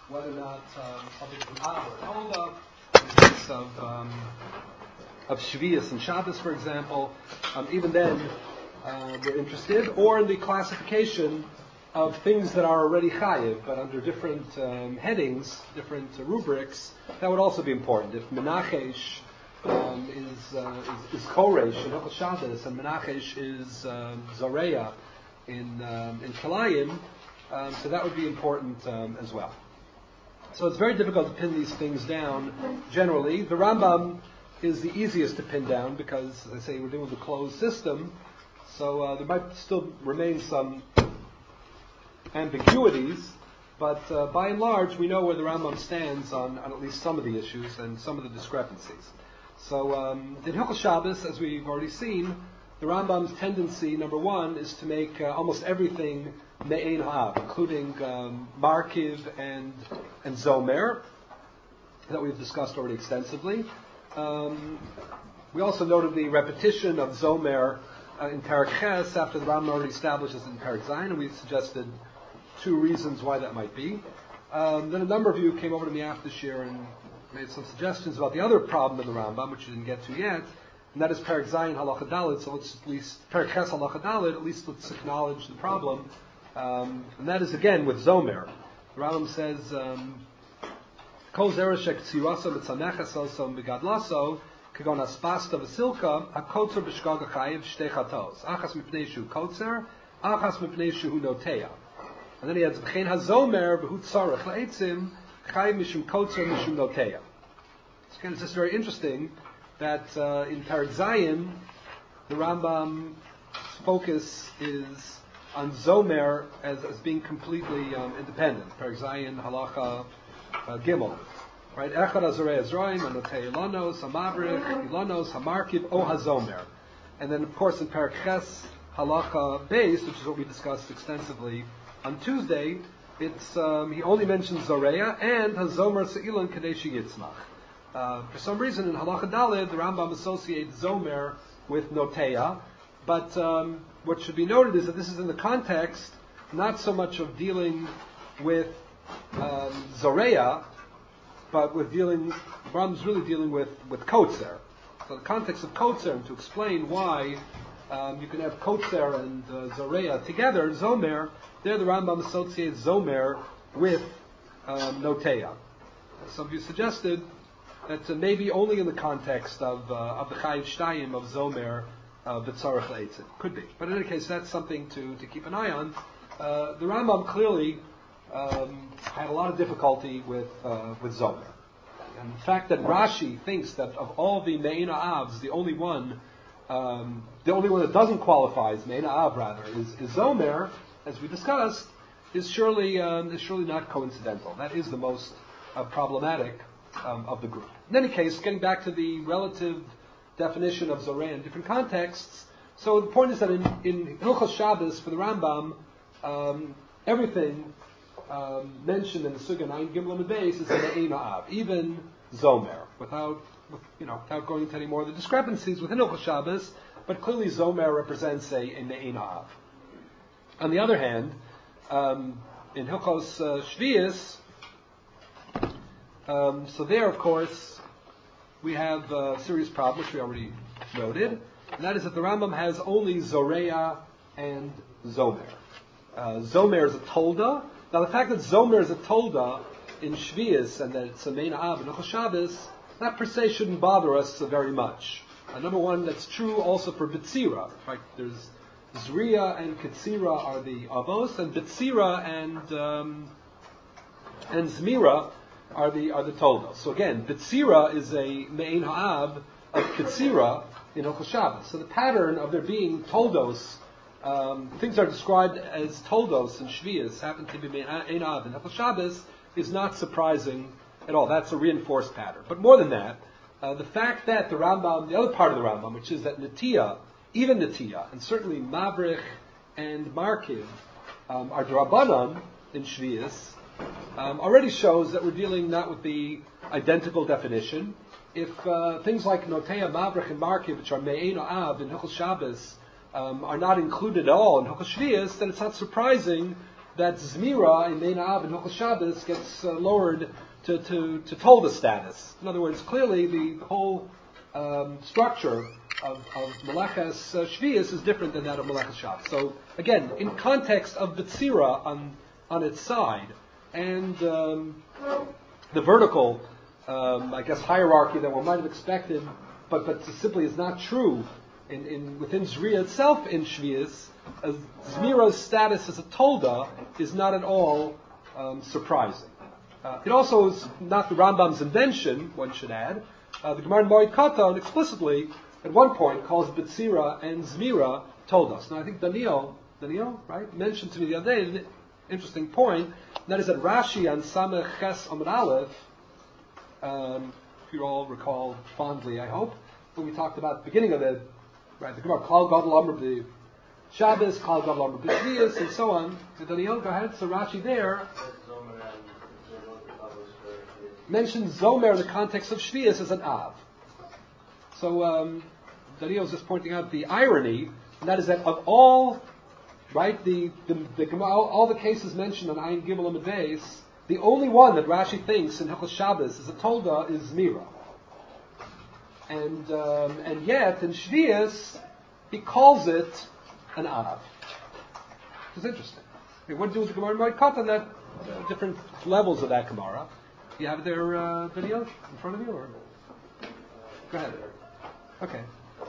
whether or not something is an Av or an Olda, in the case of Shvius and Shabbos, for example, even then we're interested, or in the classification of things that are already chayiv, but under different headings, different rubrics, that would also be important. If Menachesh is Koresh in Hilchos Shabbos, and Menachesh is Zoreya in Kalayim, so that would be important as well. So it's very difficult to pin these things down generally. The Rambam is the easiest to pin down because, as I say, we're dealing with a closed system, so there might still remain some ambiguities, but by and large we know where the Rambam stands on at least some of the issues and some of the discrepancies. So in Hilchos Shabbos, as we've already seen, the Rambam's tendency, number one, is to make almost everything me'ein ha'av, including markiv and zomer, that we've discussed already extensively. We also noted the repetition of zomer in Perek Ches after the Rambam already establishes it in Perek Zayin, and we suggested two reasons why that might be. Then a number of you came over to me after this year and made some suggestions about the other problem in the Rambam, which you didn't get to yet, and that is Perek Zayin Halacha Daled. So let's at least Perek Ches Halacha Daled. At least let's acknowledge the problem, and that is again with Zomer. The Rambam says, "Kol zera shektzirasa mitzaneches also megadlaso kagon aspasta v'silka hakotzer b'shgaga chayiv shtei chatos achas mipnei shu kotzer achas mipnei shu noteya." And then he adds v'chein hazomer v'hu tzarech la'etzim chayiv mishum kotzer mishum noteya. So again, it's just very interesting that in Perek Zayin, the Rambam's focus is on Zomer as being completely independent. Perek Zayin, Halacha Gimel. Right? Echad Azorei Azroim, Anoteya Ilanos, Hamabrich, Ilanos, Hamarkiv, O HaZomer. And then, of course, in Perek Ches, Halacha Beis, which is what we discussed extensively on Tuesday, it's he only mentions Zoreya and HaZomer Se'ilan Kadeshi Yitzmach. For some reason, in Halacha Daled, the Rambam associates Zomer with Noteya, but what should be noted is that this is in the context not so much of dealing with Zoreya, but with the Rambam's really dealing with Kotzer. So the context of Kotzer, and to explain why you can have Kotzer and Zoreya together, Zomer, there the Rambam associates Zomer with Noteya. Some of you suggested that maybe only in the context of the Chayiv Shtayim of Zomer B'tzarech L'Eitzim. Could be. But in any case, that's something to keep an eye on. The Rambam clearly had a lot of difficulty with Zomer. And the fact that Rashi thinks that of all the Me'ein Ha'avs, the only one that doesn't qualify as Me'ein Ha'av, rather, is Zomer, as we discussed, is surely not coincidental. That is the most problematic of the group. In any case, getting back to the relative definition of Zoreya in different contexts, so the point is that in Hilchos Shabbos, for the Rambam, everything mentioned in the Sugya 9 Gimel and Beis is Me'ein Ha'av, even Zomer, without going into any more of the discrepancies within Hilchos Shabbos, but clearly Zomer represents a Me'ein Ha'av. On the other hand, in Hilchos Shvius, so there, of course, we have a serious problem, which we already noted, and that is that the Rambam has only Zoreya and Zomer. Zomer is a Tolda. Now, the fact that Zomer is a Tolda in Shvius and that it's a Me'ein Ha'av in Hilchos Shabbos, that per se shouldn't bother us very much. Number one, that's true also for B'tzira. Right? There's Zriya and Ketzira are the Avos, and B'tzira and Zmira are the Toldos. So again, B'tzira is a Me'ein Ha'av of Ketzira in Hilchos Shabbos. So the pattern of there being Toldos, things are described as Toldos in Shvius, happen to be Me'ein Ha'av in Hilchos Shabbos, is not surprising at all. That's a reinforced pattern. But more than that, the fact that the Rambam, the other part of the Rambam, which is that Netiya, even Netiya, and certainly Mavrich and Markiv are Drabanan in Shvius, already shows that we're dealing not with the identical definition. If things like Noteya, Mavrich, and Markiv, which are Me'ein Ha'av in Hilchos Shabbos, are not included at all in Hilchos Shvius, then it's not surprising that Zmira in Mein Av and Hilchos Shabbos gets lowered to Tolda status. In other words, clearly the whole structure of Meleches Shvius is different than that of Meleches Shabbos. So again, in context of B'tzira on its side, and the vertical, I guess, hierarchy that one might have expected, but simply is not true within Zriya itself in Shvius, Zmira's status as a Tolda is not at all surprising. It also is not the Rambam's invention, one should add. The Gemara in Moed Katan explicitly, at one point, calls B'tzira and Zmira Toldas. Now, I think Daniel, right, mentioned to me the other day an interesting point, and that is that Rashi on Samech Ches Amud Aleph, if you all recall fondly, I hope, when we talked about the beginning of the Gemara, Klal Gadol Amr B'Shabbos, Klal Gadol Amr B'Shvius, and so on. Daniel, go ahead. So Rashi there mentions Zomer in the context of Shvius as an Av. So Daniel is just pointing out the irony, and that is that of all, right, all the cases mentioned on Ayin Gimel Amud Beis, the only one that Rashi thinks in Hilchos Shabbos is a Tolda is Zmira. And yet, in Shvius, he calls it an Av. Which is interesting. I mean, what to do with the Gemara in Moed Katan, that different levels of that Gemara. Do you have their video in front of you? Or? Go ahead. Okay.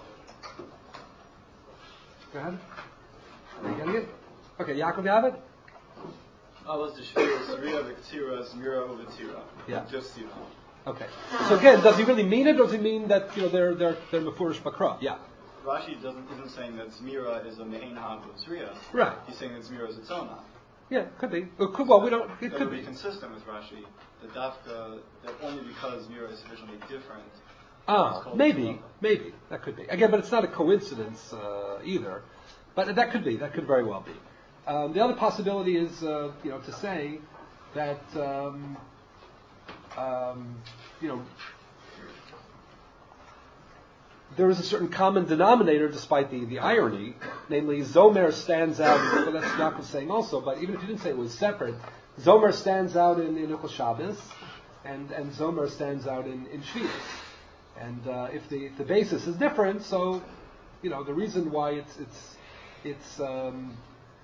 Go ahead. Are you getting it? Okay, Yaakov, you have it? Was the Shvius, Zriya, V'Ktira, Zmira, V'Ktira. Yeah. Just Zira. Okay. So again, does he really mean it, or does he mean that they're Mefurish Bakra? Yeah. Rashi isn't saying that Zmira is a Me'ein Av of Zriya. Right. He's saying that Zmira is its own Av. Yeah, could be. Well, we don't. It that could would be be consistent with Rashi. That Dafka, that only because Zmira is sufficiently different. Maybe that could be. Again, but it's not a coincidence either. But that could be. That could very well be. The other possibility is, to say that there is a certain common denominator, despite the irony, namely Zomer stands out. Well, that's what Yaakov was saying also. But even if you didn't say it was separate, Zomer stands out in Hilchos Shabbos, and Zomer stands out in Shvius. And if the basis is different, so the reason why it's on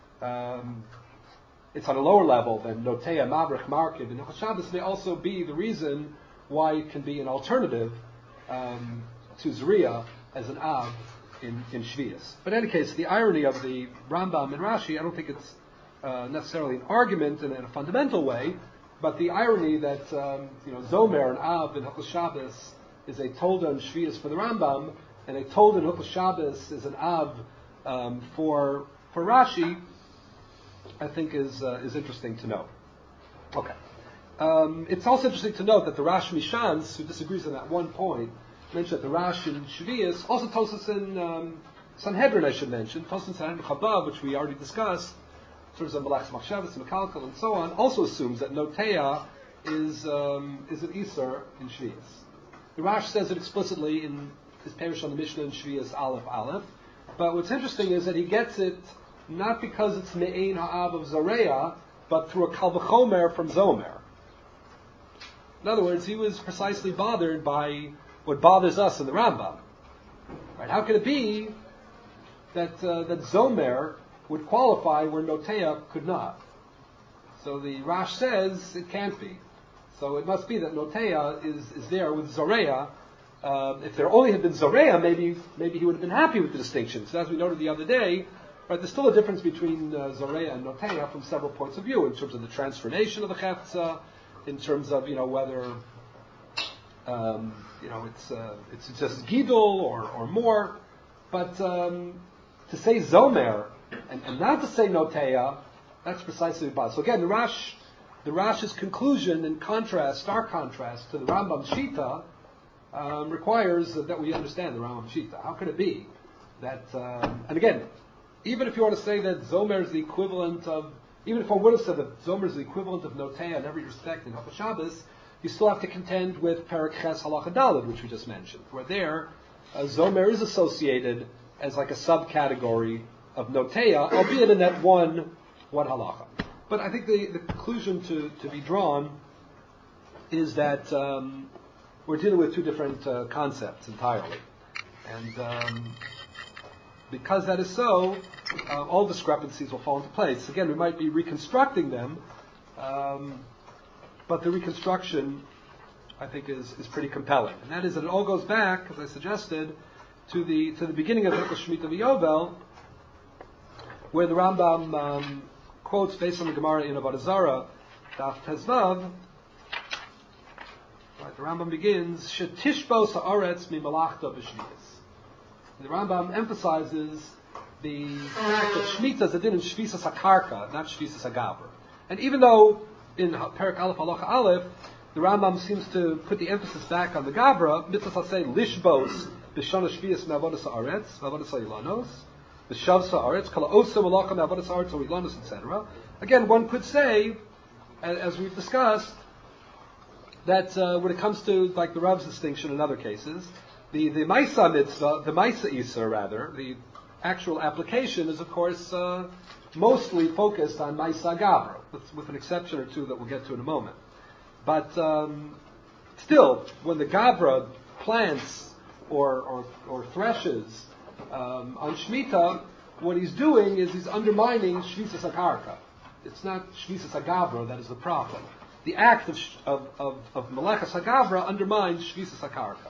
a lower level than Notea, Mavrich, Markiv, and Hilchos Shabbos may also be the reason why it can be an alternative to Zriya as an Av in Shvius. But in any case, the irony of the Rambam and Rashi, I don't think it's necessarily an argument in a fundamental way, but the irony that Zomer and Av in Hilchos Shabbos is a Tolda and Shvius for the Rambam, and a Tolda in Hilchos Shabbos is an Av for Rashi, I think is interesting to note. Okay. It's also interesting to note that the Rash Mishans, who disagrees on that one point, mentioned that the Rash in Shvius, also Tosas in Sanhedrin, I should mention, Tosas in Sanhedrin Chabad, which we already discussed, in terms of Malachs Machshavas and Mekalkal and so on, also assumes that Notea is an Isser in Shvius. The Rash says it explicitly in his Parish on the Mishnah in Shvius Aleph Aleph, but what's interesting is that he gets it not because it's Me'ein Ha'av of Zoreya, but through a Kal V'chomer from Zomer. In other words, he was precisely bothered by what bothers us in the Rambam. Right? How could it be that Zomer would qualify where Notea could not? So the Rash says it can't be. So it must be that Notea is there with Zoreya. If there only had been Zoreya, maybe he would have been happy with the distinction. So as we noted the other day, right, there's still a difference between Zoreya and Notea from several points of view, in terms of the transformation of the Chetza, in terms of whether it's just Gidul or more. But to say Zomer and not to say Notea, that's precisely the bad. So again, the Rash's conclusion, in contrast, stark contrast to the Rambam Shita, requires that we understand the Rambam Shita. How could it be that? And again, even if you want to say that Zomer is the equivalent of, even if one would have said that Zomer is the equivalent of Notea in every respect in Hilchos Shabbos, you still have to contend with Perek Ches Halacha Daled, which we just mentioned, where there Zomer is associated as like a subcategory of Notea, albeit in that one halacha. But I think the conclusion to be drawn is that we're dealing with two different concepts entirely. And because that is so, all discrepancies will fall into place. Again, we might be reconstructing them, but the reconstruction, I think, is pretty compelling. And that is that it all goes back, as I suggested, to the beginning of Hilchos Shemitah V'Yovel, where the Rambam quotes based on the Gemara in Avodah Zarah, Daf Tezvav. Right, the Rambam begins, "Shetishbos haaretz mimalachta b'shvius." The Rambam emphasizes the fact that Shemitah is a din in Shvisas HaKarka, not Shvisas HaGavra. And even though in Perek Aleph Halacha Aleph, the Rambam seems to put the emphasis back on the Gavra, mitzvah say lishbos b'shana Shvius me'avodas haaretz, me'avodas ha'ilanos, b'shavs haaretz, kala osa malacha me'avodas haaretz ha'ilanos, etc. Again, one could say, as we've discussed, that when it comes to like the Rav's distinction in other cases, the Maisa mitzvah, the Maisa Isser rather, the actual application is of course mostly focused on Maisa Gavra, with an exception or two that we'll get to in a moment. But still, when the Gavra plants or threshes on Shemitah, what he's doing is he's undermining Shvisas HaKarka. It's not Shvisas HaGavra that is the problem. The act of Melechas HaGavra undermines Shvisas HaKarka.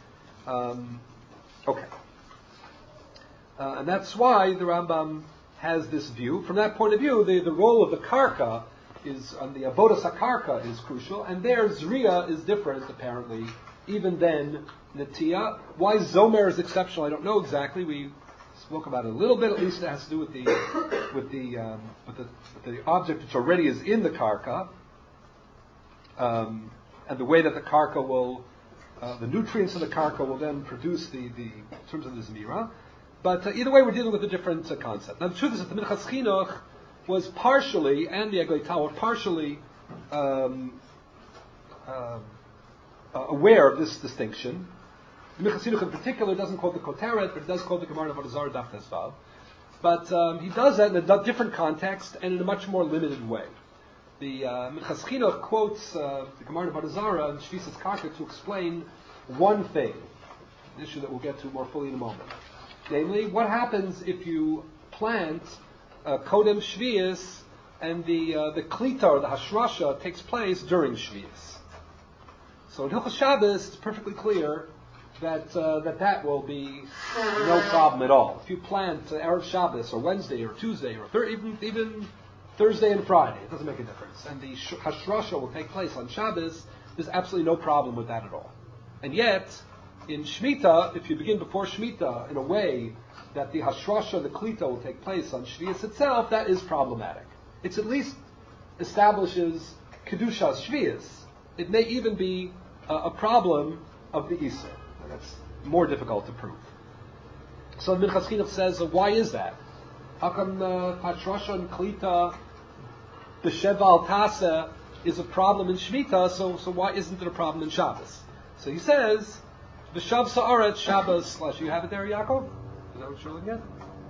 Okay. And that's why the Rambam has this view. From that point of view, the role of the Karka is, on the Avodas HaKarka is crucial, and there Zriya is different, apparently, even then Netiya. Why Zomer is exceptional, I don't know exactly. We spoke about it a little bit, at least it has to do with the object which already is in the Karka, and the way that the Karka will, the nutrients of the Karka will then produce in terms of the Zmira. But either way, we're dealing with a different concept. Now, the truth is that the Minchas Chinuch was partially, and the Egoitah were partially aware of this distinction. The Minchas Chinuch in particular doesn't quote the Koteret, but it does quote the Gemara of Avodah Zarah Daf Tesvav. But he does that in a different context and in a much more limited way. The Minchas Chinuch quotes the Gemara of Avodah Zarah and Shvisas Karka to explain one thing, an issue that we'll get to more fully in a moment. Namely, what happens if you plant Kodem Shvius and the Klita or the Hashrasha takes place during Shvius? So in Hilchos Shabbos, it's perfectly clear that will be no problem at all. If you plant Erev Shabbos or Wednesday or Tuesday or even Thursday and Friday, it doesn't make a difference. And the Hashrasha will take place on Shabbos, there's absolutely no problem with that at all. And yet, in Shemitah, if you begin before Shemitah in a way that the Hashrasha, the Klita, will take place on Shvius itself, that is problematic. It at least establishes Kedushas Shvius. It may even be a problem of the Isser. That's more difficult to prove. So Minchas Chinuch says, why is that? How come Hashrasha and Klita, the Sheval Tasa, is a problem in Shemitah, so why isn't it a problem in Shabbos? So he says, V'shav Sa'aret Shabbos / you have it there, Yaakov? Is that what you're looking at?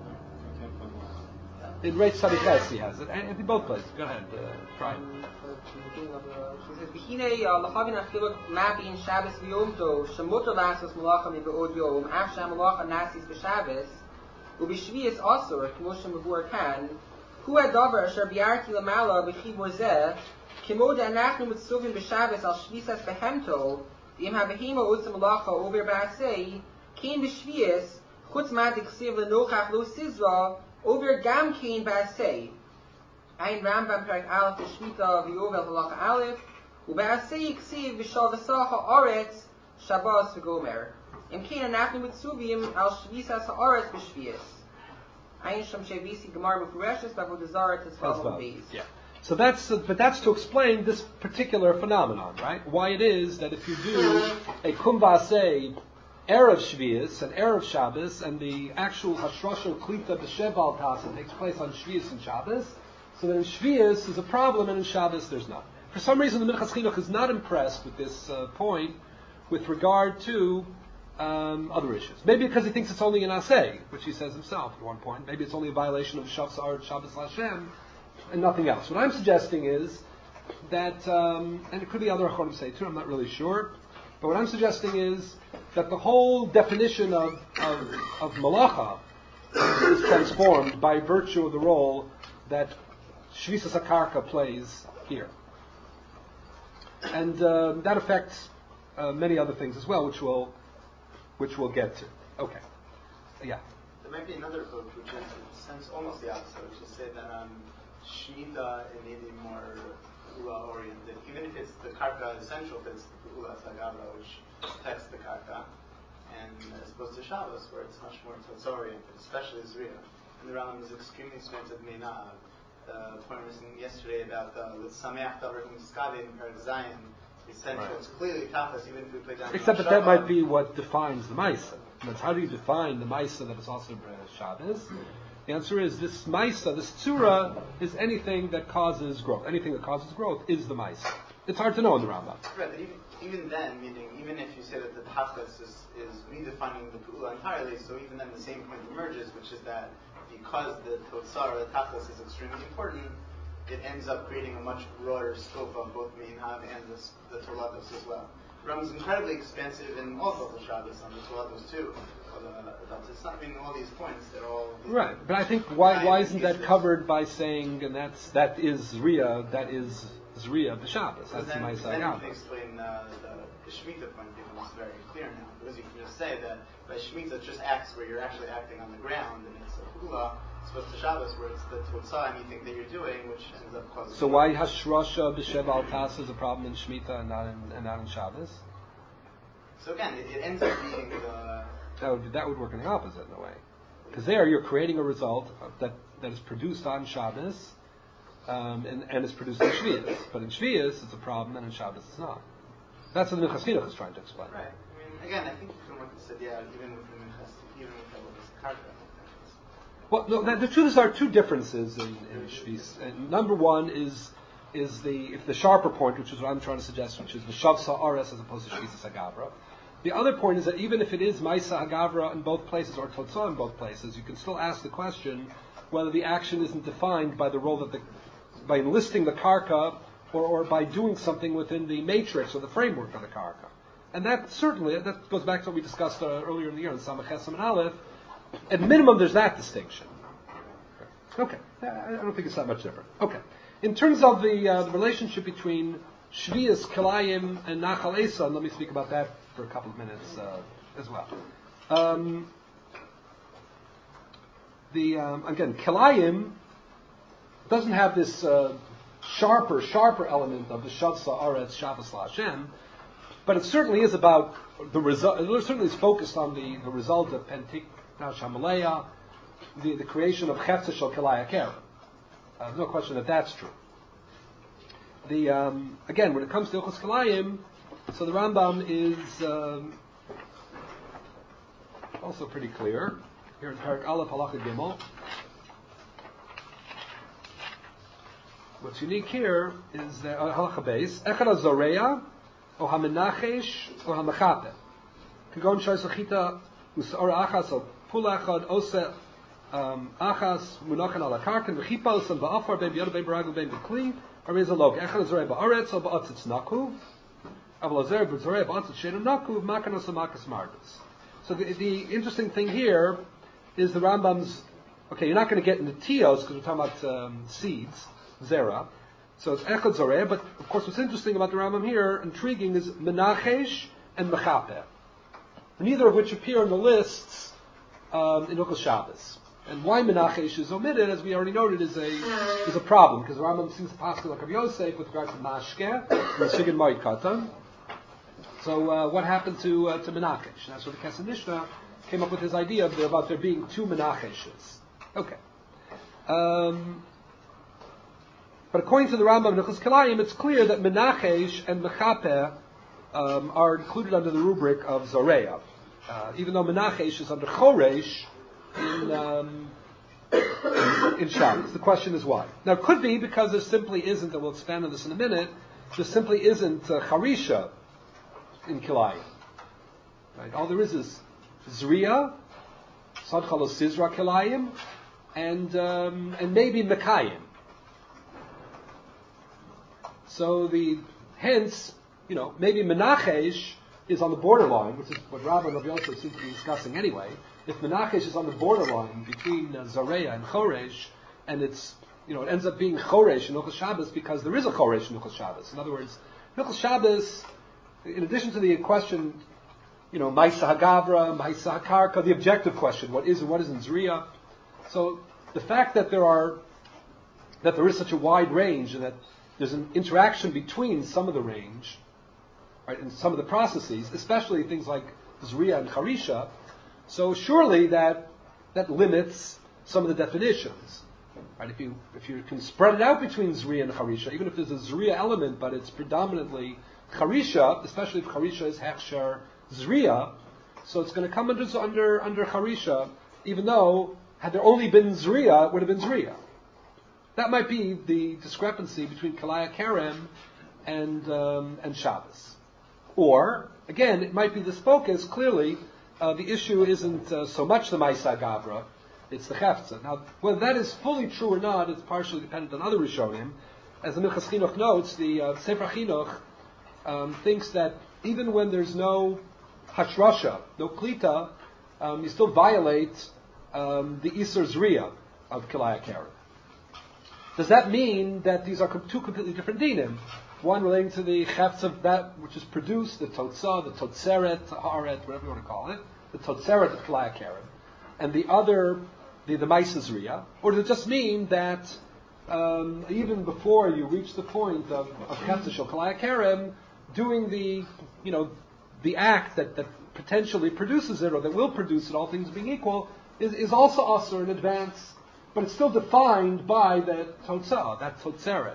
In Reish Tzadiches he has it. And in both places. Go ahead, try it. She says, V'hinei l'chavin achilot mabin Shabbos v'yom tov shemutar lasos malacha mi'be'od yom af sh'hamalacha nasis b'Shabbos u'b'shviyas asur k'mo shemavur kan hu hadavar asher bi'arti l'mala b'chibur zeh k'mo de'anachnu mitzuvim b'Shabbos al shvisas behemto Im habehima utzim malacha over ba'asei kain b'shviyas chutz ma diksiv l'nochach lo sizra over gam kain ba'asei Ein Rambam Perek Aleph Shmita v'Yovel Halacha Aleph u'ba'asei yiksiv v'shal v'sach ha'aretz Shabbos v'gomer Im kain anachnu mitzuvim al shvisas ha'aretz b'shviyas Ein sham shevisi gemar mufureshes b'Avodah Zarah Tesvav Beis. Yeah. So that's to explain this particular phenomenon, right? Why it is that if you do a kumbasei Erev Shvius and Erev Shabbos, and the actual Hashrasha Klita B'Sheval Tasa takes place on Shvius and Shabbos, so that in Shvius is a problem and in Shabbos there's not. For some reason the Minchas Chinuch is not impressed with this point with regard to other issues. Maybe because he thinks it's only an aseh, which he says himself at one point. Maybe it's only a violation of Shabbos Shabbos Lashem. and nothing else. What I'm suggesting is that, and it could be other Achonim say too, I'm not really sure, but what I'm suggesting is that the whole definition of malacha is transformed by virtue of the role that Shvisas HaKarka plays here. And that affects many other things as well, which we'll get to. Okay. Yeah. There might be another book which is, in a sense, almost the opposite, which is say that Shemitah is maybe more Ula oriented, even if it's the Karka essential, if it's the Ula Sagabra, which protects the Karka, and as opposed to Shabbos, where it's much more Totz oriented, especially Zriya. And the Rambam is extremely strength of Meinav. The point we were saying yesterday about the Sameach Davar Miskade in Perek Zion, essential. Right. It's clearly Tachas, even if we play down. Except that might be what defines the Maisa. That's how do you define the Maisa that is also Shabbos? The answer is this Maisa, this Tzura, is anything that causes growth. Anything that causes growth is the Maisa. It's hard to know in the Rambam. Right, but even then, meaning even if you say that the Tachas is redefining the Pu'ula entirely, so even then the same point emerges, which is that because the Totzar, the Tachas, is extremely important, it ends up creating a much broader scope of both Meinhav and the Tolados as well. Ram is incredibly expansive in also the Shabbos and the Tolados too. I mean, all these points, they're all... Right, but I think why isn't that covered by saying, and that is Zriya b'Shabbos, that's the Ma'aseh Then HaGavra. you can explain the Shemitah point becomes very clear now, because you can just say that by Shemitah it just acts where you're actually acting on the ground, and it's a Pula, as opposed to Shabbos, where it's the Totzah, anything that you're doing, which ends up causing... So why Hashrasha b'Shev al Tas is a problem in Shemitah and not in Shabbos? So again, it ends up being the... That would work in the opposite in a way. Because there you're creating a result that is produced on Shabbos and is produced in Shvius. But in Shvius it's a problem and in Shabbos it's not. That's what the Minchas Chinuch is trying to explain. Right. I mean, again, I think from what you said, even with the Minchas, even with the Karka. Well, no, the truth is there are two differences in Shvius. And number one is the sharper point, which is what I'm trying to suggest, which is the Shav Sa'ares as opposed to Shvisas HaGavra. The other point is that even if it is Maisa HaGavra in both places or Totzah in both places, you can still ask the question whether the action isn't defined by the role that by enlisting the Karka or by doing something within the matrix or the framework of the Karka. And that goes back to what we discussed earlier in the year in Samach Chesam and Aleph. At minimum, there's that distinction. Okay. I don't think it's that much different. Okay. In terms of the relationship between Shvius, Kilayim, and Nachal Eson, let me speak about that for a couple of minutes as well. Again, Kilayim doesn't have this sharper element of the Shav Sa'aretz Shabbos LaHashem, but it certainly is about the result. It certainly is focused on the result of Pentik Shamaleya, the creation of Chetza Shel Kilaya Keren. There's no question that that's true. Again, when it comes to Ilchos Kilayim, so the Rambam is also pretty clear. Here in Perek Aleph Halacha Gimel. What's unique here is that Halacha Beis Echad HaZoreya or HaMenachesh or HaMechape. Kagon Shais Lachita Usa'or Achas or Pula Echad Ose Achas Munachan Ala Karkan V'chipa Osam Ba'afar Bein B'yodah Bein B'ragel Bein B'kli or Reza Log Echad HaZoreya Ba'aretz or Ba'atzitz Nakuv Aval HaZoreya B'Zoreya Ba'atzitz Sheinu Nakuv Makan Osam Makas Mardas. So the interesting thing here is the Rambam's, okay, you're not going to get into Tios because we're talking about seeds, Zera. So it's Echad Zoreh, but of course what's interesting about the Rambam here, intriguing, is Menachesh and Mechape. Neither of which appear in the lists in Ilchos Shabbos. And why Menachesh is omitted, as we already noted, is a problem, because the Rambam seems to pass like Rabbi Yosef with regard to Mashke, and Sigin Moed Katan. So what happened to Menachesh? That's where the Kesef Mishnah came up with his idea about there being two Menacheshes. Okay. But according to the Rambam in Ilchos Kilayim, it's clear that Menachesh and Mechape are included under the rubric of Zoreya. Even though Menachesh is under Choresh in Shabbos. The question is why. Now it could be because there simply isn't, and we'll expand on this in a minute, there simply isn't Charisha in Kilayim. Right? All there is Zriya, Sadchalo Sizra Kilayim, and maybe Mekayim. So hence, maybe Menachesh is on the borderline, which is what Rabbi and Rav Yosef seem to be discussing anyway. If Menachesh is on the borderline between Zareya and Choresh, and it ends up being Choresh in Hilchos Shabbos because there is a Choresh in Hilchos Shabbos. In other words, Hilchos Shabbos, in addition to the question, Maisa Hagavra, Maisa Hakarka, the objective question, what is and what isn't Zriya. So the fact that there is such a wide range and that there's an interaction between some of the range, right, and some of the processes, especially things like Zriya and Charisha, so surely that limits some of the definitions. Right? If you can spread it out between Zriya and Charisha, even if there's a Zriya element, but it's predominantly Charisha, especially if Charisha is Hechsher Zriya, so it's going to come under Charisha, even though had there only been Zriya, it would have been Zriya. That might be the discrepancy between Kalaya Kerem and Shabbos. Or, again, it might be this focus, clearly, the issue isn't so much the Maisa Gavra, it's the Hefza. Now, whether that is fully true or not is partially dependent on other Rishonim. As the Minchas Chinuch notes, the Sefer Chinuch thinks that even when there's no Hashrasha, no Klita, you still violate the Isur Zriya of Kilaya Kerem. Does that mean that these are two completely different dinim? One relating to the Hefza of that which is produced, the Totzah, the Totzeret, Haaret, whatever you want to call it, the Totzeret of Kilaya Kerem, and the other, the Maisa Zriya? Or does it just mean that even before you reach the point of Hefza Shel Kilaya Kerem, doing the act that potentially produces it, or that will produce it, all things being equal, is also asur in advance, but it's still defined by that totzah, that totzeret.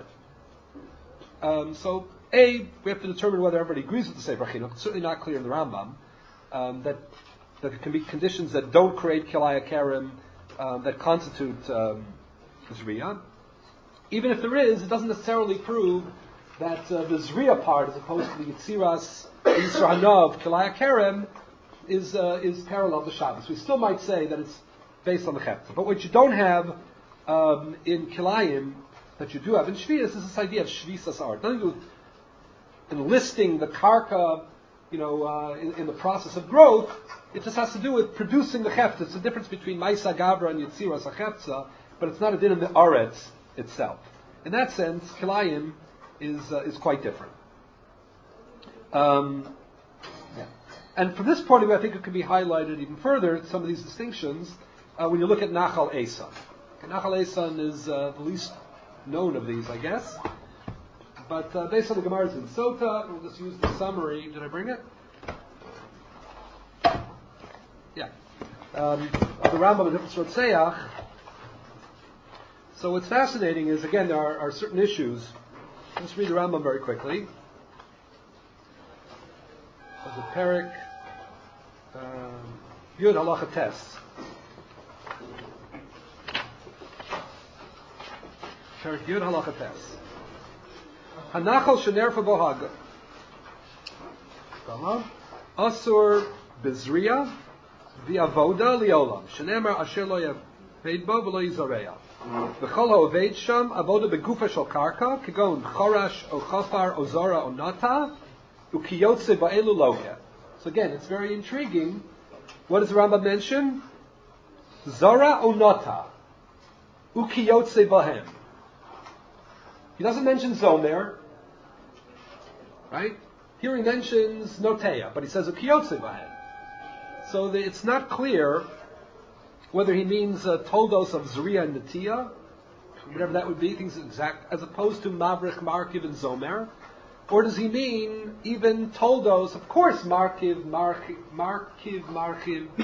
So, we have to determine whether everybody agrees with the Sefer Chinuch. It's certainly not clear in the Rambam that there can be conditions that don't create Kilaya Kerem that constitute Zriya. Even if there is, it doesn't necessarily prove that the Zriya part, as opposed to the Yitziras Yisra Hanav Kilaya Kerem, is parallel to Shabbos. We still might say that it's based on the Hefza. But what you don't have in Kilayim, that you do have in Shvius, is this idea of Shvisas art. Nothing to do with enlisting the Karka, in the process of growth. It just has to do with producing the Hefza. It's the difference between Maisa Gavra and Yitziras HaChefza, but it's not a din in the Aretz itself. In that sense, Kilayim is quite different. And from this point of view, I think it could be highlighted even further, some of these distinctions, when you look at Nachal Esan. Nachal Esan is the least known of these, I guess. But based on the Gemara's in Sota, we'll just use the summary. Did I bring it? Yeah. Of the Rambam and Hilchos Rotzeach. So what's fascinating is, again, there are certain issues. Let's read the Rambam very quickly. The Perek Yud Halacha Tes. Perek Yud Halacha Tes. Hanachal shenerfa bohaga. Asur bezriya v'avoda liolam. Shenemar asher lo yaved bo v'lo yizareya. V'chol ha'oved sham avoda begufa shel karka kegon chorash o chafar o zora o nata ukiyotze ba'elu loke. So again, it's very intriguing. What does the Rambam mention? Zora o nata ukiyotze ba'hem. He doesn't mention Zomer, right? Here he mentions Notea, but he says Ukiyotze Bahem. So it's not clear whether he means Toldos of Zriya and Natia, whatever that would be, things exact, as opposed to Mavrich, Markiv, and Zomer, or does he mean even Toldos, of course, Markiv, Mavrich,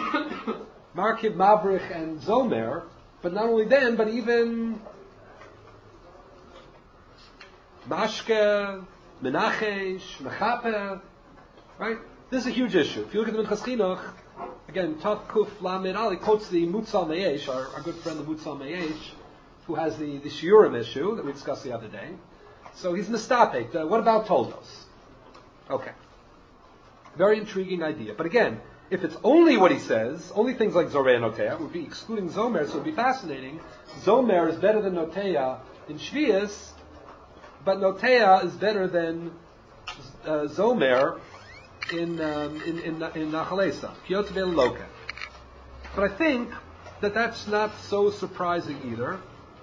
and Zomer, but not only then, but even Mashke, Menachesh, Mechaper, right? This is a huge issue. If you look at the Minchas Chinuch, again, Tav Kuf Lamed Ali quotes the Mutzal Meyesh, our good friend the Mutzal Meyesh, who has the Shiurim issue that we discussed the other day. So he's mistapek. What about Toldos? Okay. Very intriguing idea. But again, if it's only what he says, only things like Zoreh and Notea, would be excluding Zomer, so it would be fascinating. Zomer is better than Notea in Shvius, but Notea is better than Zomer in Nachalesa. Kiyotze Loka. But I think that that's not so surprising either.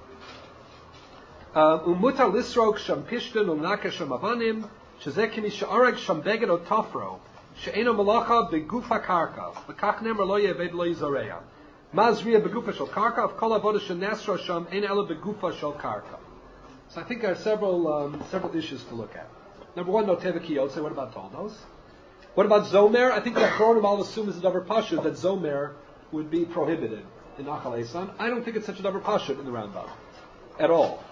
Umutar lisrok sham pishton ulnaka sham avanim shezeh k'mi she'areg sham beged o tafro she'eno malacha begufa karka v'kach nemer lo yeved lo yizoreya mazriya begufa shel karka of kol avoda she'nesra sham ein ela begufa shel karka. So I think there are several issues to look at. Number one, Noteva Kiyotze. What about Toldos? What about Zomer? I think the Achronim all assume is a davar pashut that Zomer would be prohibited in Nachal Esan. I don't think it's such a davar pashut in the Rambam at all.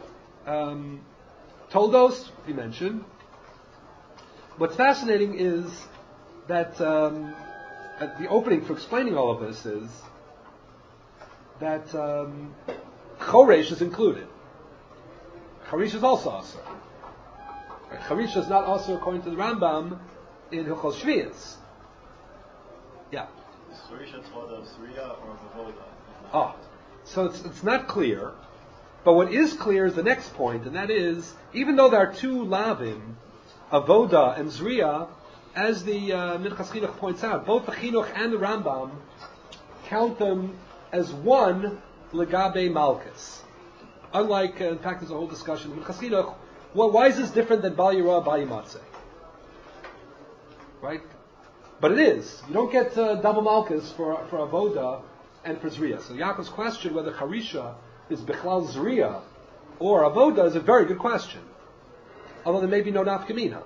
Toldos, he mentioned. What's fascinating is that the opening for explaining all of this is that Choresh is included. Charish is also Asur. Charish is not also according to the Rambam in Hilchos Shvius. Yeah. Is Charish a Tzvada of Zriya or of Avoda? So it's not clear. But what is clear is the next point, and that is, even though there are two lavim, Avoda and Zriya, as the Minchas Chinuch points out, both the Chinuch and the Rambam count them as one legabe malchus. Unlike, in fact, there's a whole discussion in Minchas Chinuch, well, why is this different than Bal Yirah, Bal Yimatzeh? Right? But it is. You don't get double malchus for Avoda and for Zriya. So Yaakov's question whether Charisha is Bichlal Zriya or Avoda is a very good question. Although there may be no nafkamina.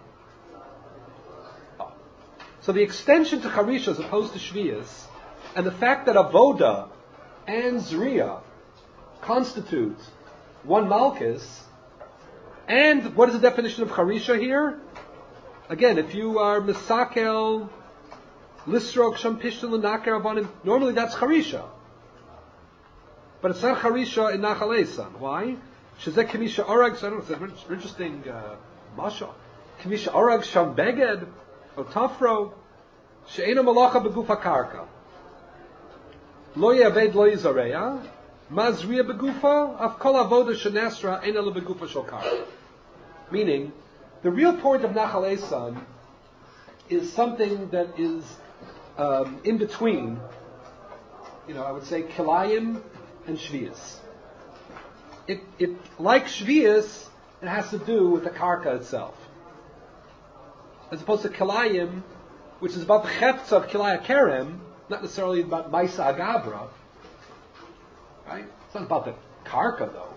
So the extension to Charisha as opposed to Shvius, and the fact that Avoda and Zriya constitute one Malchus, and what is the definition of Charisha here? Again, if you are Misakel, Lisrok, Shampishtan, L'Naker, Avanim, normally that's Charisha. But it's not Charisha in Nachal Esan. Why? Shezeh K'misha Arag, so I don't know, it's an interesting mashal. K'misha Arag Sham Beged, O Tafro, She'ena Malacha Beguf HaKarka. Lo Yaved Lo Yizareya, Mazriya Begufa, Av Kol Avoda She'nesra, Eina Le Begufa Shel Karka. Meaning, the real point of Nachal Esan is something that is in between, I would say, Kilayim and Shvius. It like Shvius, it has to do with the Karka itself. As opposed to Kilayim, which is about the Chefts of Kilaya Kerem, not necessarily about Maisa Agabra. Right? It's not about the Karka, though.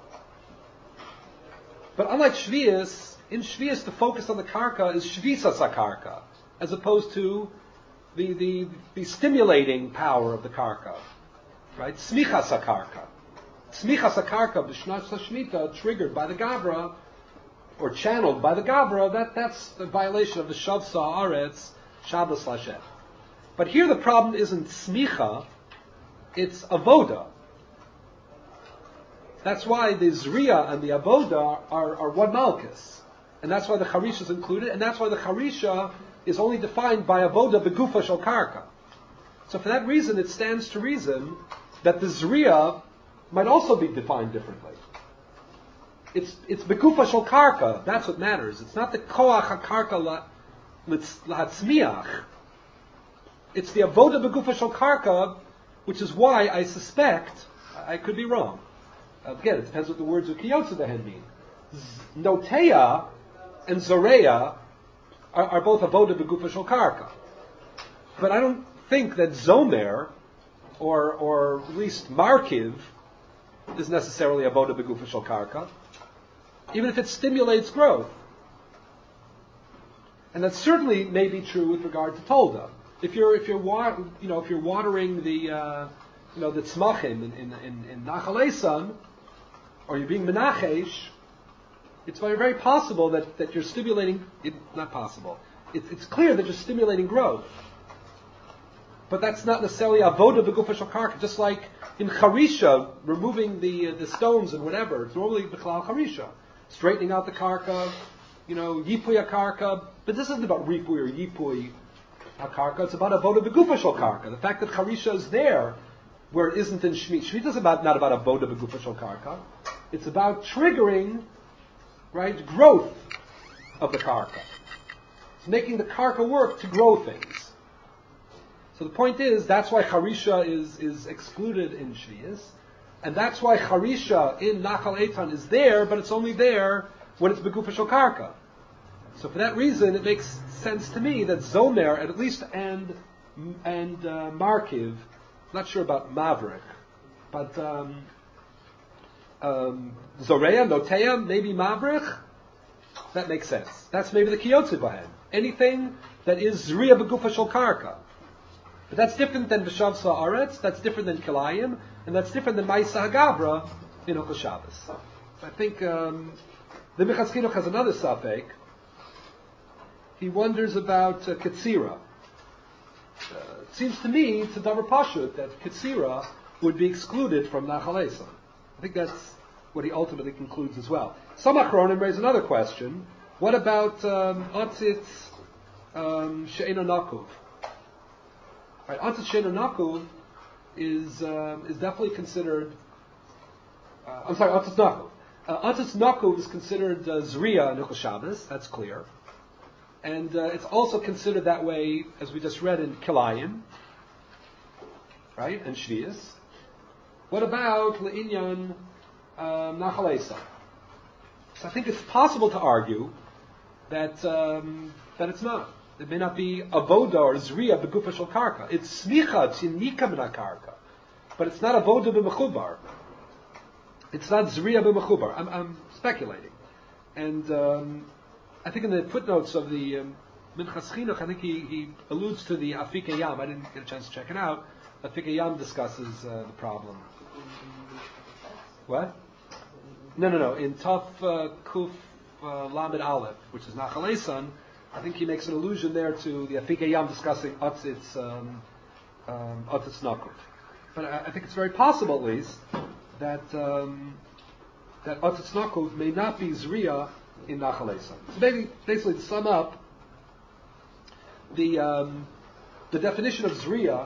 But unlike Shvius, in Shvius the focus on the Karka is Shvisas HaKarka, as opposed to the stimulating power of the Karka. Right? Smichas HaKarka. Smichas HaKarka, B'Shnas HaShmita, triggered by the Gabra, or channeled by the Gabra, that's the violation of the Shav Sa'aretz, Shabbos Lashem. But here the problem isn't Smicha, it's Avoda. That's why the Zriya and the Avoda are one Malchus. And that's why the Charisha is included, and that's why the Charisha is only defined by Avoda Begufa Shel Karka. So for that reason, it stands to reason that the Zriya might also be defined differently. It's Begufa Shel Karka, that's what matters. It's not the Koach HaKarka Lahatzmiach. It's the Avoda Begufa Shel Karka, which is why I suspect, I could be wrong. Again, it depends what the words of Kiyotze Dehen mean. Notea and Zoreya are both Avoda Begufa Shel Karka. But I don't think that Zomer, or at least Markiv, is necessarily Avoda Begufa Shel Karka, even if it stimulates growth. And that certainly may be true with regard to Tolda. If you're watering the tzmachim in Nachal Esan, or you're being menachesh, it's very, very possible that you're stimulating. Not possible. It's clear that you're stimulating growth. But that's not necessarily avoda begufa shel karka. Just like in charisha, removing the stones and whatever, it's normally b'chlal charisha, straightening out the karka, yipui karka. But this isn't about ripui or yipui karka. It's about avoda begufa shel karka. The fact that charisha is there where it isn't in shmit. Shmit is not about avoda begufa shel karka. It's about triggering right? Growth of the karka. It's making the karka work to grow things. So the point is, that's why Harisha is excluded in Shvius, and that's why Harisha in Nachal Eitan is there, but it's only there when it's Begufa Shel Karka. So for that reason, it makes sense to me that Zomer, at least, and Markiv, not sure about Maverick, but Zoreya, Noteya, maybe Maverick, that makes sense. That's maybe the Kiyotze Bahem. Anything that is Zriya Begufa Shel Karka. But that's different than B'Shav Sa'aretz, that's different than Kilayim, and that's different than Ma'isa HaGavra in Hilchos Shabbos. I think the Minchas Chinuch has another safek. He wonders about Ketzira. It seems to me, it's a davar pashut, that Ketzira would be excluded from Nachal Eisan. I think that's what he ultimately concludes as well. Some Achronim raise another question. What about Otzitz She'ena Nakuv? Right, Otzitz She'ena Nakuv is definitely considered. Otzitz Nakuv. Otzitz Nakuv is considered Zriya in Hilchos Shabbos. That's clear, and it's also considered that way, as we just read in Kilayim, right, and Shvius. What about Le'inyan Nachal Eisan? So I think it's possible to argue that it's not. It may not be avoda or zriya begufa shel karka. It's smicha, it's yinika min karka, but it's not avoda b'mechubar. It's not zriya b'mechubar. I'm speculating, and I think in the footnotes of the Minchas Chinuch, I think he alludes to the Afik Yam. I didn't get a chance to check it out. Afik Yam discusses the problem. What? No. In Taf Kuf Lamed Aleph, which is Nachal Eisan, I think he makes an allusion there to the Afik Yam discussing Otzitz Nakut. But I think it's very possible, at least, that Otzitz Nakut may not be Zriya in Nachal Eisan. So basically, to sum up, the definition of Zriya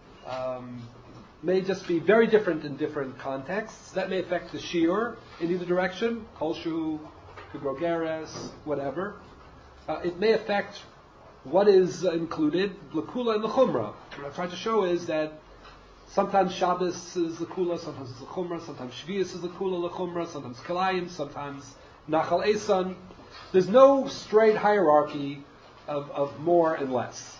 may just be very different in different contexts. That may affect the shiur in either direction, kolshu, kugrogeres, whatever. It may affect what is included, l'kula and l'chumra. What I tried to show is that sometimes Shabbos is l'kula, sometimes it's l'chumra, sometimes Shvius is l'kula, l'chumra, sometimes Kilayim, sometimes Nachal Eisan. There's no straight hierarchy of more and less.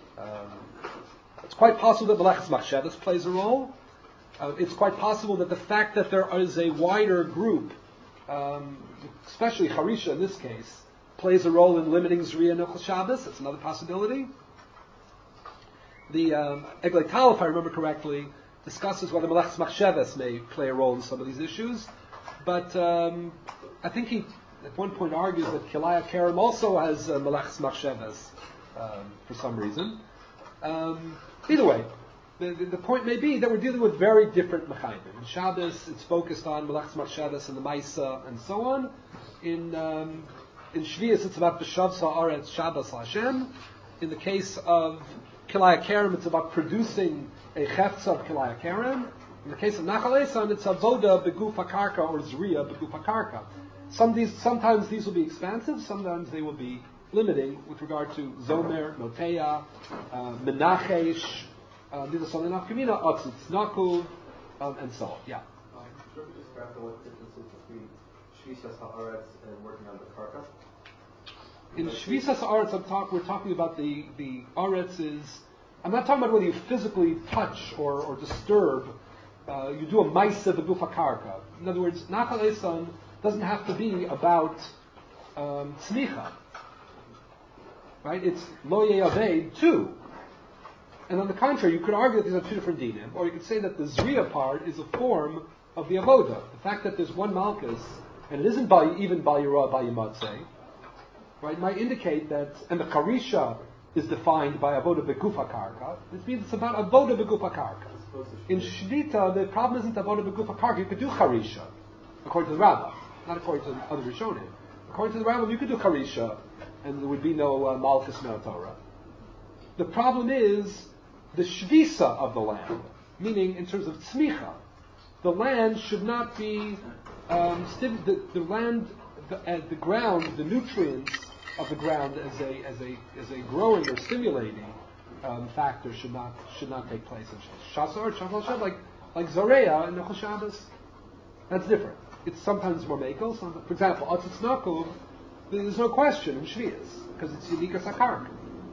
It's quite possible that Melechus Machshavos plays a role. It's quite possible that the fact that there is a wider group, especially Harisha in this case, plays a role in limiting Zriya and Hilchos Shabbos. That's another possibility. The Eglei Tal, if I remember correctly, discusses whether Melechus Machshavos may play a role in some of these issues. But I think he, at one point, argues that Kilaya Kerem also has Melechus Machshavos for some reason. Either way, the point may be that we're dealing with very different mechayim. In Shabbos, it's focused on Melechus Machshavos and the Maisa and so on. In Shvius, it's about B'Shav Sa'aretz Shabbos Hashem. In the case of Kilaya Kerem, it's about producing a Chefza of Kilaya Kerem. In the case of Nachal Eisan, it's Avoda Beguf HaKarka or Zriya Beguf HaKarka. Sometimes these will be expansive, sometimes they will be limiting with regard to Zomer, Noteya, Menachesh, these are some enough Kamina, Otzitz Nakuv, and so on. Yeah. Could you just graph what differences between Shvisas Haaretz and working on the Karka? In Shvisas Haaretz, we're talking about the Aretz is, I'm not talking about whether you physically touch or disturb, you do a Maisa Beguf HaKarka. In other words, Nachal Eisan doesn't have to be about Tzmicha. Right? It's Lo Ye'aved too. And on the contrary, you could argue that these are two different dinim, or you could say that the Zriya part is a form of the Avoda. The fact that there's one Malchus, and it isn't even Bal Yirah, Bal Yimatzeh, right, might indicate that, and the Karisha is defined by Avoda Beguf HaKarka. This means it's about Avoda Beguf HaKarka. In Shlita, the problem isn't Avoda Beguf HaKarka. You could do Karisha, according to the Rabbah, not according to the other Rishonim. According to the Rabbah, you could do Karisha, and there would be no Malchus no Torah. The problem is the Shvisa of the land, meaning in terms of Tzmicha. The land should not be, the land, the ground, the nutrients of the ground as a growing or stimulating factor should not take place in Shasar, Shasar, like Zoreya and Nechel Shabbos. That's different. It's sometimes more makel. For example, Atzitz Nakuv, there's no question in Shvias because it's unique as Sakark,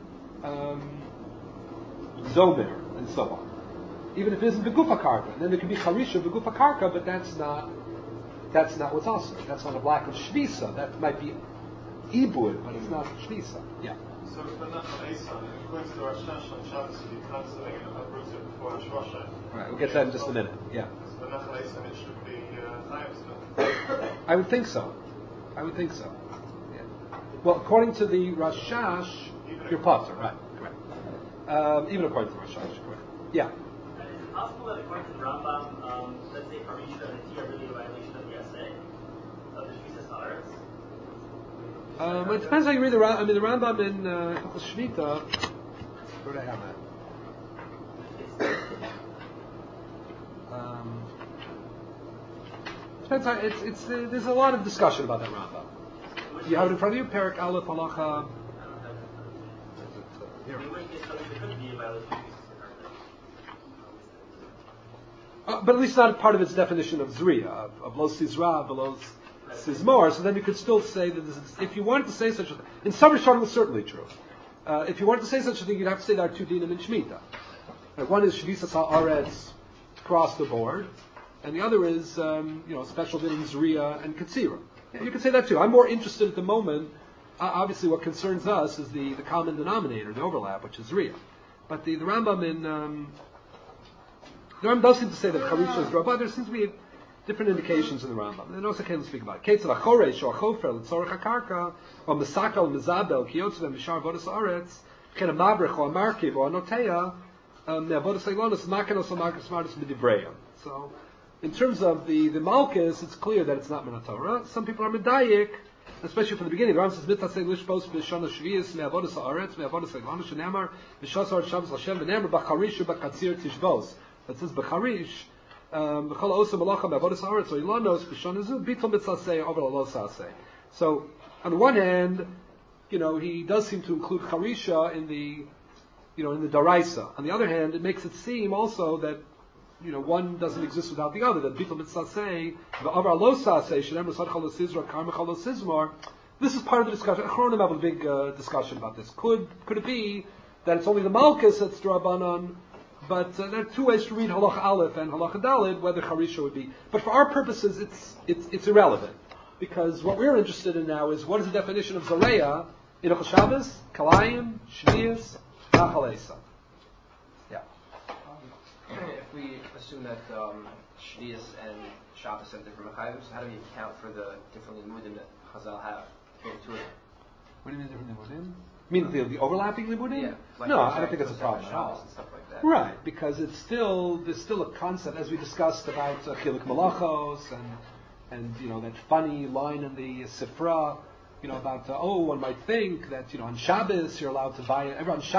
Zomer, and so on. Even if it isn't Begufa Karka, then there can be Charisha Begufa Karka, but that's not what's awesome. That's not a lack of Shvisa. That might be Ibud, but it's not Shvisa. Yeah. So for Nachal Eisa, according to Rosh Hashanah on Shabbos, you can't say uproots it before Rosh Hashanah. Right, we'll get to that in just a minute. Yeah. So Nachal Eisa, it should be Chayav. I would think so. Yeah. Well, according to the Rashash, you're Potter, right? Correct. Even according to the Rashash, correct. Yeah. Is it possible that according to the Rambam, let's say Harisha and Ati are really a violation of the essay of the Shvisas Haaretz? It depends how you read the Rambam. I mean, the Rambam in Shmita. Where do I have that? Depends how it's. There's a lot of discussion about that Rambam. You have it in front of you, Perik Aleph Halacha. Here. But at least not part of its definition of Zriya, of Lo Sizra, below Sizmor. So then you could still say that if you wanted to say such a thing, in some Rishonim it was certainly true. If you wanted to say such a thing, you'd have to say there are two dinim in Shemitah. One is Shvisas Haaretz across the board, and the other is special din in Zriya and Katsira. Yeah, you could say that too. I'm more interested at the moment. Obviously, what concerns us is the common denominator, the overlap, which is Zriya. But the Rambam in the Rambam does seem to say that Charisha is Drah, but there seems to be different indications in the Rambam. And also can speak about it. Ketzel Achoresh or Achofer L'Tzorach HaKarka or Mesakal Mezabel Kiyotzvem Mishar Vodas Haaretz Ken Mabrech or Markiv or Anoteya Me'avodas Eilonos Makenos or Markos Mardos Midibreya. So, in terms of the Malkus, it's clear that it's not Minatorah. Some people are Medayik, especially from the beginning. The Rambam says, Mitzasei Lishbos B'Shana Shvius Me'avodas Haaretz Me'avodas Eilonos Shenemar B'Shasar Shabbos L'Shem V'Nemar B'Charishu B'Katzir Tishbos. That says B'Charish B'Chol Osa Malacha Me'avodas Haaretz or Ilanos B'Shana Zu Bitol Mitzasei Over Lo Sasei. So, on the one hand, he does seem to include Charisha in the Daraisa. On the other hand, it makes it seem also that one doesn't exist without the other. That Bittul Mitzasei, V'Avar Lo Sasei, Shenem L'Sadchal Lo Sizra, Karmechal Lo Sizmar. This is part of the discussion. Achronim have a big discussion about this. Could it be that it's only the Malkus that's Drabanan? But there are two ways to read Halacha Aleph and Halacha Daled, whether Charisha would be. But for our purposes, it's irrelevant. Because what we're interested in now is what is the definition of Zoreya in Nechel Shabbos, Kalayim, Shvius, Nachal Eisa. Yeah. If we assume that Shvius and Shabbos have different Mechayos, how do we account for the different limudim that Chazal have between the two of them? What do you mean different limudim? You mean the overlapping limudim? Yeah. No, I don't think that's a problem at all. And stuff like that. Right, because there's still a concept, as we discussed about Chilik Malachos and that funny line in the Sifra, about one might think that on Shabbos you're allowed to violate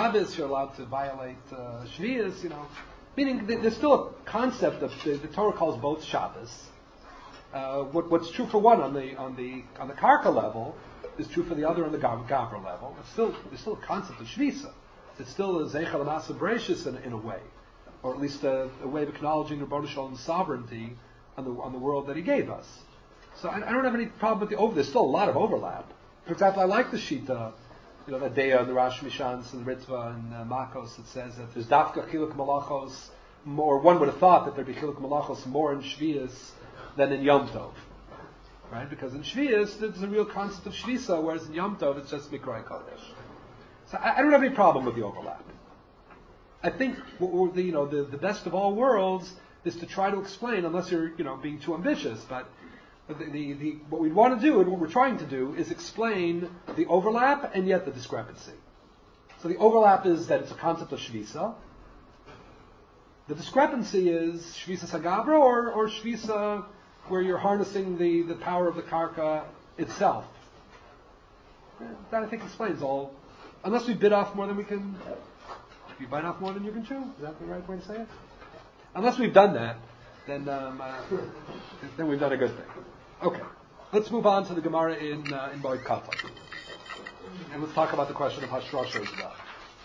Shvius, meaning there's still a concept of the Torah calls both Shabbos. What's true for one on the Karka level is true for the other on the Gavra level. There's still a concept of Shvisa. It's still a Zeichel Amasa Bereshis in a way, or at least a way of acknowledging the Rebbeinu Shalom's sovereignty on the world that He gave us. So I don't have any problem with there's still a lot of overlap. For example, I like the Shita, that day on the Rosh Mishans and Ritva and Makos, it says that there's Dafka Chiluk Malachos more. One would have thought that there'd be Chiluk Malachos more in Shvius than in Yom Tov, right? Because in Shvius there's a real concept of Shvisa, whereas in Yom Tov it's just Mikrai Kodesh. So I don't have any problem with the overlap. I think the best of all worlds is to try to explain, unless you're being too ambitious, but what we want to do and what we're trying to do is explain the overlap and yet the discrepancy. So the overlap is that it's a concept of Shvisa. The discrepancy is Shvisa Sagabra or Shvisa where you're harnessing the power of the Karka itself. That I think explains all. Unless we bit off more than we can. If you bite off more than you can chew, is that the right way to say it? Unless we've done that, then we've done a good thing. Okay. let's move on to the Gemara in Moed Katan. And let's talk about the question of Hashrasha as well.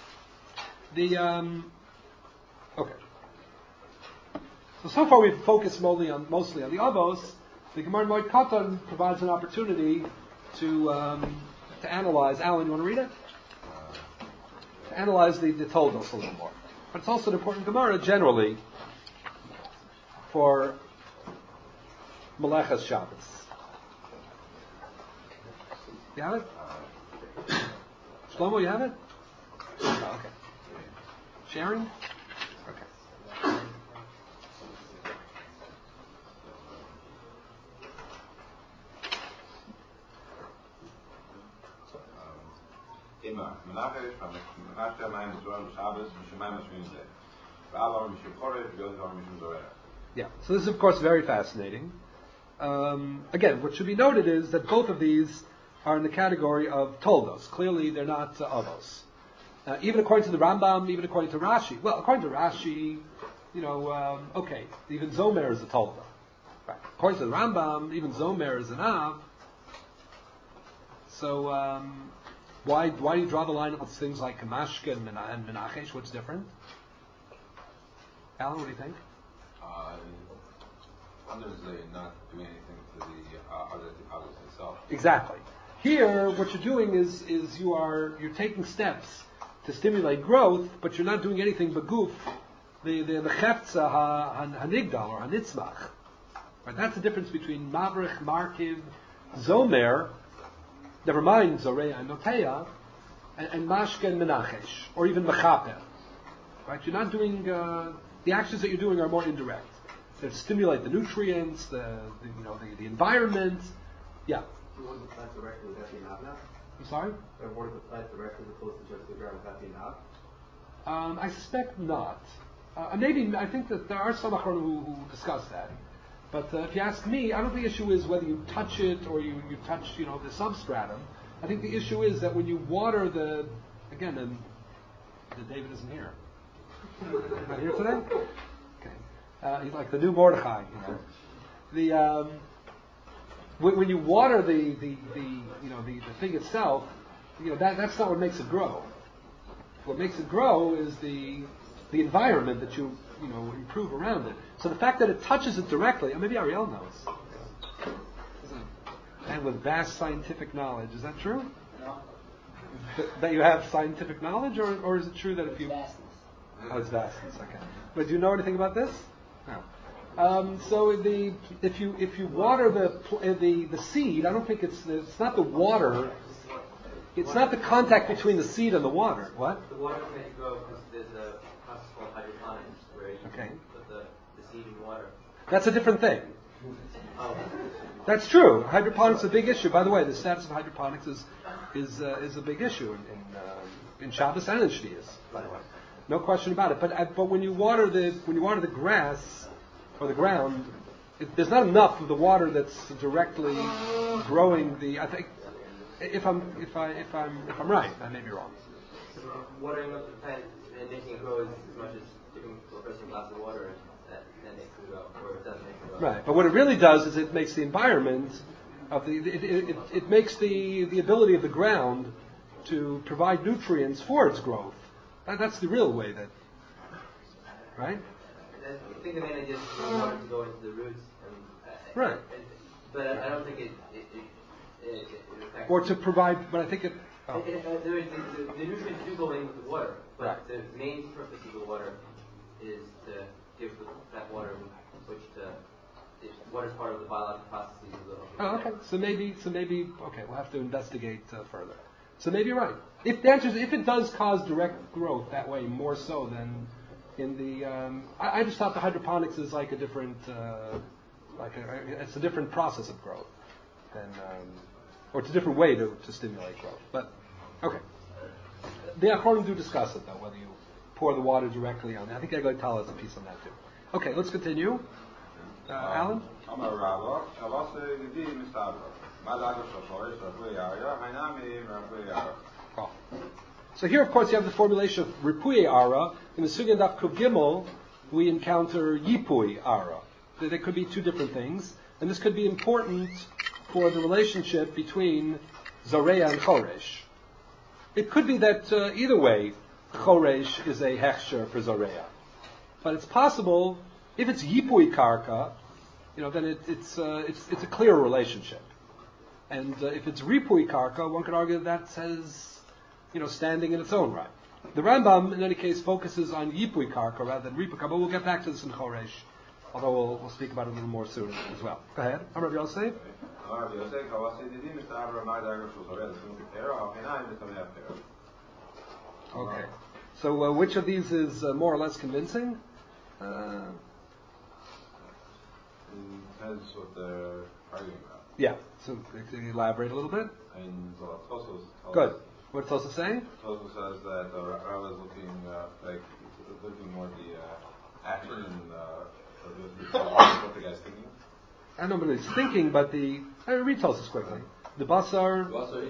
Okay. So far we've focused mostly on the Avos. The Gemara in Moed Katan provides an opportunity to analyze. Alan, you want to read it? To analyze the Toldos a little more. But it's also an important Gemara generally for Melechas Shabbos. You have it? Shlomo, you have it? Oh, okay. Sharon? Okay. Yeah, so this is of course very fascinating. Again, what should be noted is that both of these are in the category of Toldos. Clearly they're not Avos. Even according to the Rambam, even according to Rashi. Well, according to Rashi, okay, even Zomer is a Tolda. Right. According to the Rambam, even Zomer is an Av. So, why do you draw the line on things like Kamashka and Menachesh? What's different? Alan, what do you think? One is not doing anything to the other itself. Exactly. Here, what you're doing is you're taking steps to stimulate growth, but you're not doing anything but goof, the cheftza hanigdal or hanitzmach. Right? That's the difference between mavrich, markiv, zomer, never mind zoreya and noteya, and mashke and menachesh, or even mechaper. Right? You're not doing the actions that you're doing are more indirect. They stimulate the nutrients, the environment. Yeah. You want to plant directly with that now? I'm sorry? I want to plant directly close to the ground with that now? I suspect not. Maybe, I think that there are some Achronim who discuss that. But if you ask me, I don't think the issue is whether you touch it or you touch, the substratum. I think the issue is that when you water the David isn't here. Not here today? Okay. He's like the new Mordechai, when you water the thing itself, that's not what makes it grow. What makes it grow is the environment that you improve around it. So the fact that it touches it directly, maybe Ariel knows. And with vast scientific knowledge, is that true? No. That you have scientific knowledge, or is it true that if you? Vastness. Oh, it's vastness. Okay. But do you know anything about this? No. So if you water the seed, I don't think it's not the water. It's not the contact between the seed and the water. What? The water can't grow because there's a process called hydroponics where you put the seed in water. That's a different thing. Oh. That's true. Hydroponics is a big issue. By the way, the status of hydroponics is a big issue in Shabbos and in Shvius. By the way, no question about it. But when you water the grass or the ground, there's not enough of the water that's directly growing the. I think if I'm right, I may be wrong. So watering up the plant and making it grow as much as giving a person a glass of water. Then it can go, or it doesn't make it go. Right, but what it really does is it makes the environment it makes the ability of the ground to provide nutrients for its growth. That's the real way that, right? I think the main idea is for water to go into the roots. Right. But I don't think it affects. Or to provide, but I think it. Oh. The nutrients do go in with the water, but right. The main purpose of the water is to give that water, water is part of the biological processes of the. Oh, okay. So maybe, okay, we'll have to investigate further. So maybe you're right. If the answer is, if it does cause direct growth that way, more so than in the, I just thought the hydroponics is like a different, it's a different process of growth than, or it's a different way to stimulate growth. But okay, the Achronim do discuss it though, whether you pour the water directly on it. I think Egoi Tal has a piece on that too. Okay, let's continue. Alan? Oh. So here, of course, you have the formulation of Ripui Ara. In the Sugya Daf Kuf Gimel, we encounter Yipui Ara. There could be two different things, and this could be important for the relationship between Zoreya and Choresh. It could be that either way, Choresh is a hechsher for Zoreya. But it's possible, if it's Yipui Karka, then it's a clear relationship. And if it's Ripui Karka, one could argue that says, standing in its own right. The Rambam, in any case, focuses on Yipui Karka rather than Ripui Karka, but we'll get back to this in Choresh, although we'll speak about it a little more soon as well. Go ahead. Rabbi Yosef? Okay. So which of these is more or less convincing? Depends what they're arguing about. Yeah. So can you elaborate a little bit? And Tosos. Good. What does Tosos say? Tosos says that the Rav is looking more at the action and what the guy's thinking. I don't know what he's thinking, but read Tosos quickly. The Basar.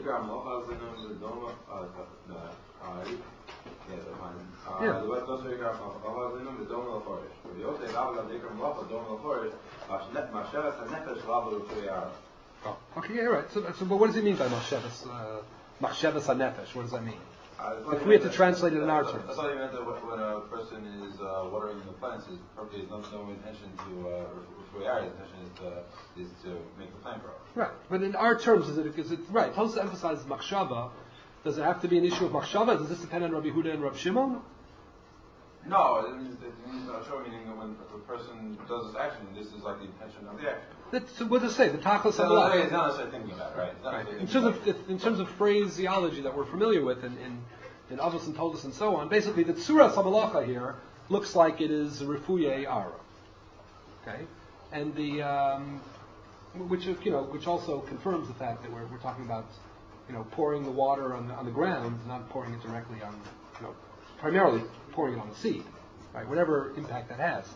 Okay, yeah, right. So, but what does he mean by machshavas hanefesh? What does that mean? If we had to translate it in our terms. I thought you meant that when a person is watering the plants, his purpose is no intention to his intention is to make the plant grow. Right, but in our terms, is it right? Tosa emphasizes machshava. Does it have to be an issue of machshava? Does this depend on Rabbi Huda and Rabbi Shimon? No, it means meaning that when a person does this action, this is like the intention of the action. What does it say? The tachlis hamalach. It's not necessarily thinking about it, right? In terms of phraseology that we're familiar with in Avos and Toldus and so on, basically the tzura samalacha here looks like it is refuye ara. Okay, and the which also confirms the fact that we're talking about pouring the water on the ground, not pouring it directly on primarily pouring it on the seed, right? Whatever impact that has.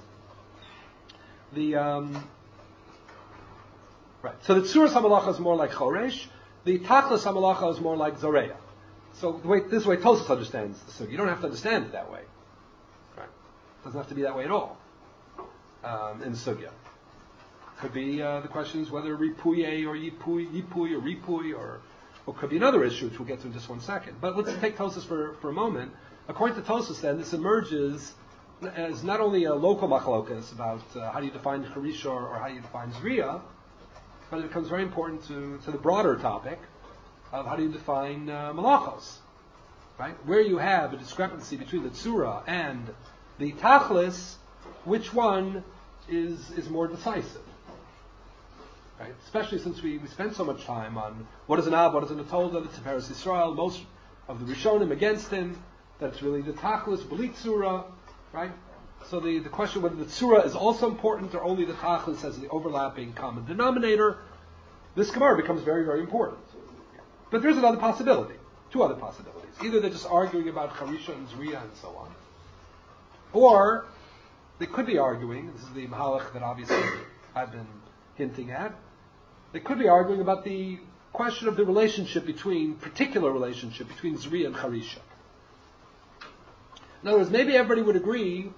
Right. So the tzura samalacha is more like choresh. The tachlis samalacha is more like zoreya. So this way Tosas understands the sugi. You don't have to understand it that way. Right. It doesn't have to be that way at all in the sugya. Could be the question is whether ripuye or yipui or ripui or could be another issue which we'll get to in just 1 second. But let's take Tosas for a moment. According to Tosas, then this emerges as not only a local machlokas about how do you define charisha or how do you define zriya, but it becomes very important to the broader topic of how do you define malachos, right? Where you have a discrepancy between the tzura and the tachlis, which one is more decisive, right? Especially since we spent so much time on what is an ab, what is an atolda, the Tiferes Yisrael, most of the Rishonim against him, that it's really the tachlis, b'li tzura, right? So the question whether the tzura is also important or only the tachlis as the overlapping common denominator, this Gemara becomes very, very important. But there's another possibility, two other possibilities. Either they're just arguing about charisha and zriya and so on, or they could be arguing, this is the mahalach that obviously I've been hinting at, they could be arguing about the question of the particular relationship between zriya and charisha. In other words, maybe everybody would agree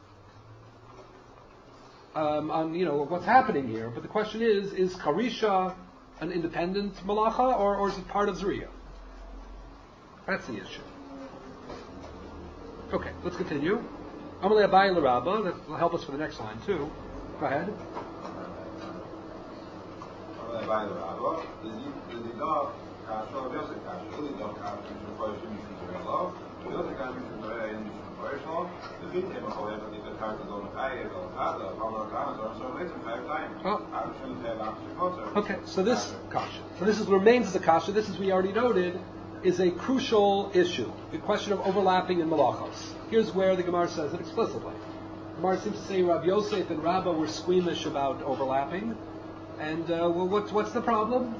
on what's happening here, but the question is charisha an independent malacha or is it part of zriya? That's the issue. Okay, let's continue. Amalei Abaye l'Rabba, that will help us for the next line too. Go ahead. Amalei Abaye l'Rabba, the dog, Shol Yosef Kash, Uli dog, Shol Yosef Okay, so this kasha. So this remains as a kasha. This, as we already noted, is a crucial issue. The question of overlapping in malachos. Here's where the Gemara says it explicitly. The Gemara seems to say Rav Yosef and Rabbah were squeamish about overlapping. And what's the problem?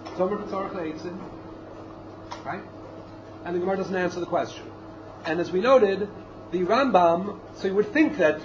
Right? And the Gemara doesn't answer the question. And as we noted, the Rambam, so you would think that,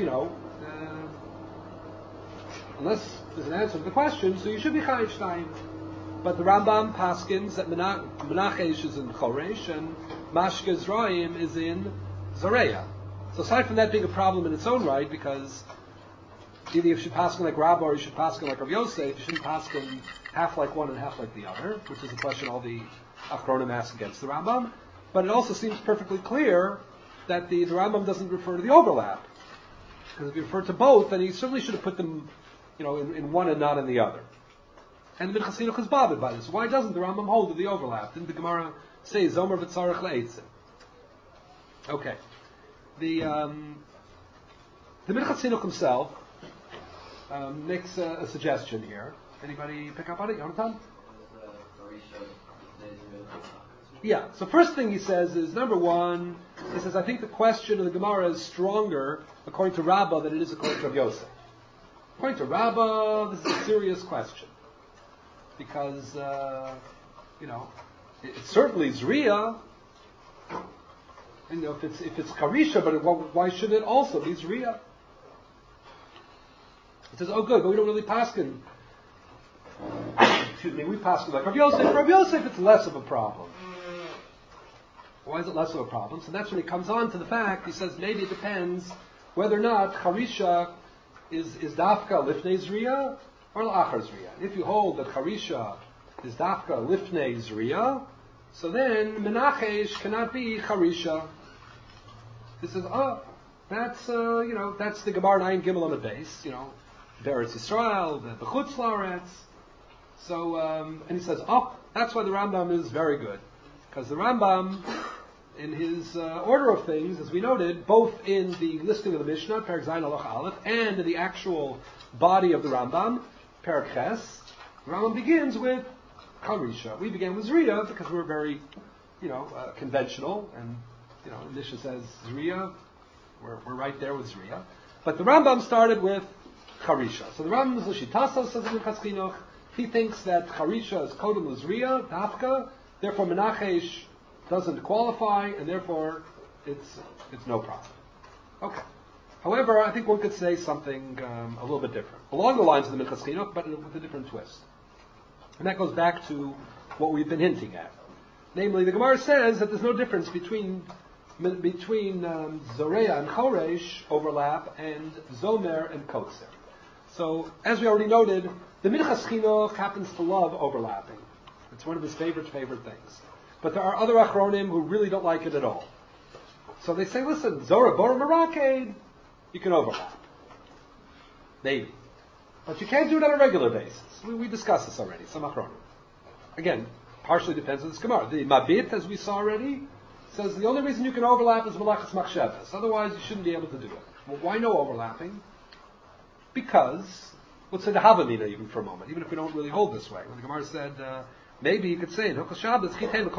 unless there's an answer to the question, so you should be Chayiv Shtayim. But the Rambam paskins that Menachesh is in Choresh and Mashke Zraim is in Zoreya. So aside from that being a problem in its own right, because Either you should pass like Rabbah or you should pass like Rav Yosef. You shouldn't pass half like one and half like the other, which is a question all the Achronim ask against the Rambam. But it also seems perfectly clear that the Rambam doesn't refer to the overlap. Because if you refer to both, then he certainly should have put them, in one and not in the other. And the Minchas Chinuch is bothered by this. Why doesn't the Rambam hold to the overlap? Didn't the Gemara say Zomer v'tzarech le'etzim? Okay. The Minchas Chinuch himself makes a suggestion here. Anybody pick up on it? Yonatan? Yeah. So first thing he says is, number one, he says, I think the question of the Gemara is stronger according to Rabbah than it is according to Rav Yosef. According to Rabbah, this is a serious question. Because, it's certainly Zriya. If it's Karisha, but why should it also be Zriya? It says, oh good, but we don't really paskin. Excuse me, we paskin like Rav Yosef. For Rav Yosef, it's less of a problem. Why is it less of a problem? So that's when he comes on to the fact, he says maybe it depends whether or not Charisha is Dafka Lifnei Zriya or L'achar Zriya. If you hold that Charisha is Dafka Lifnei Zriya, so then Menachesh cannot be Charisha. He says, that's the Gemara Nayin Gimel on the base, Beretz Yisrael, the Chutz La'aretz. So, and he says, that's why the Rambam is very good. Because the Rambam, in his order of things, as we noted, both in the listing of the Mishnah, Perek Zayin Halacha Aleph, and in the actual body of the Rambam, Perek Ches, the Rambam begins with Charisha. We began with Zriya because we're very, conventional, and, Mishnah says Zriya, we're right there with Zriya. But the Rambam started with Charisha. So the Rambam is L'shitasa, says in Minchas Chinuch. He thinks that Charisha is Kodem L'Zriya, Dafka. Therefore, Menachesh doesn't qualify, and therefore it's no problem. Okay. However, I think one could say something a little bit different, along the lines of the Minchas Chinuch, but with a different twist. And that goes back to what we've been hinting at. Namely, the Gemara says that there's no difference between Zoreya and Choresh overlap and Zomer and Kotzer. So, as we already noted, the Minchas Chinuch happens to love overlapping. It's one of his favorite things. But there are other Achronim who really don't like it at all. So they say, listen, Zorah, Bora, Maraked, you can overlap. Maybe. But you can't do it on a regular basis. We discussed this already, some Achronim. Again, partially depends on this Gemara. The Mabit, as we saw already, says the only reason you can overlap is Malachas Machshavas. Otherwise, you shouldn't be able to do it. Well, why no overlapping? Because, let's say the Havamina even for a moment, even if we don't really hold this way. When the Gemara said, maybe you could say in Hilchos Shabbos,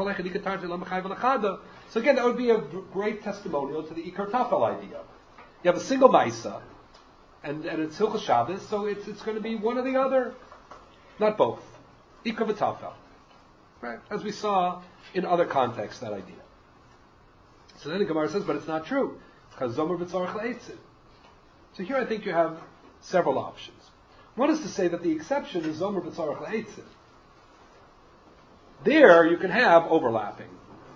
so again, that would be a great testimonial to the Ikar Tafel idea. You have a single Maisa, and it's Hilchos Shabbos, so it's going to be one or the other, not both. Ikar v'Tafel. Right? As we saw in other contexts, that idea. So then the Gemara says, but it's not true, because Zomer v'Tzarech le'etzim. So here I think you have several options. One is to say that the exception is Zomer v'Tzarech le'etzim. There you can have overlapping.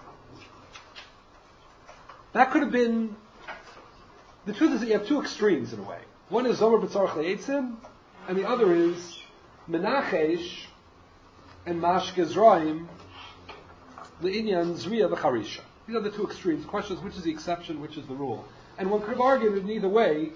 That could have been... The truth is that you have two extremes in a way. One is Zomer b'tzarech le'etzim, and the other is Menachesh and Mashke Zraim le'inyan Zriya v'charisha. These are the two extremes. The question is which is the exception, which is the rule. And one could have argued in either way.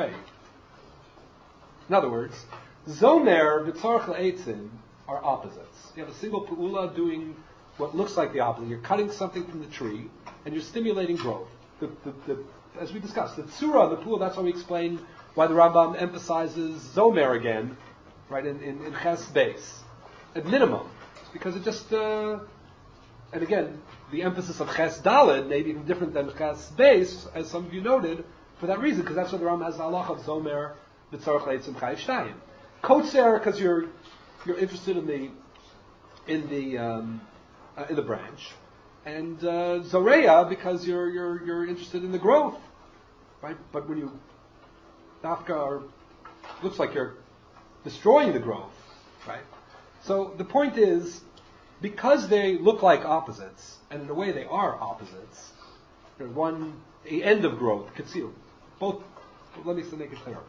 In other words, Zomer b'tzarech le'etzim are opposites. You have a single pu'ula doing what looks like the opposite. You're cutting something from the tree, and you're stimulating growth. As we discussed, the tzura, the pu'ula, that's how we explain why the Rambam emphasizes Zomer again, right, in Ches base. At minimum. Because it just, and again, the emphasis of Ches Daled may be even different than Ches base, as some of you noted, for that reason, because that's what the Rambam has the halach of Zomer, B'tzarech le'etzim chayiv shtayim. Kotzer, because you're interested in the branch, and Zoreya because you're interested in the growth, right? But when you Dafka looks like you're destroying the growth, right? So the point is, because they look like opposites, and in a way they are opposites, the end of growth, Katsir, both. Let me make it clear.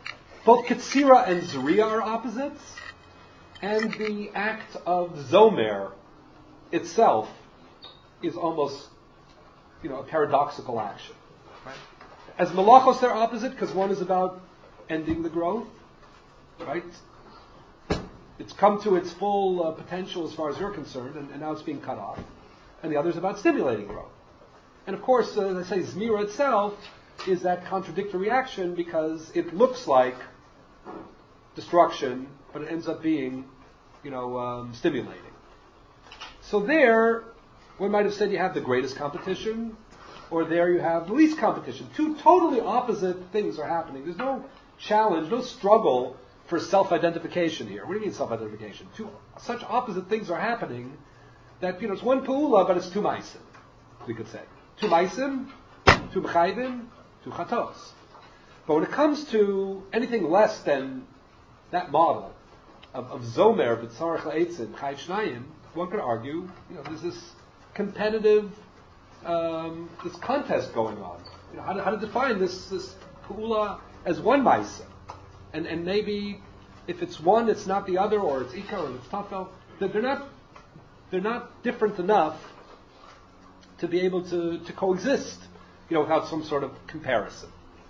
both Ketzira and Zriya are opposites, and the act of Zomer itself is almost, a paradoxical action. Right? As Malachos, they're opposite because one is about ending the growth, right? It's come to its full potential as far as you're concerned, and now it's being cut off. And the other is about stimulating growth. And of course, as I say, Zmira itself is that contradictory action because it looks like destruction, but it ends up being, stimulating. So there, one might have said you have the greatest competition, or there you have the least competition. Two totally opposite things are happening. There's no challenge, no struggle for self-identification here. What do you mean self-identification? Two such opposite things are happening that, it's one pu'ula, but it's two maisim, we could say. Two maisim, two mechayvim, two chatos. But when it comes to anything less than that model of zomer, b'tzarech la'etzim, chayiv shnayim, one could argue, there's this competitive, this contest going on. How to define this pu'ula as one ma'isa, and maybe if it's one, it's not the other, or it's ikar, or it's tafel. They're not different enough to be able to coexist, without some sort of comparison.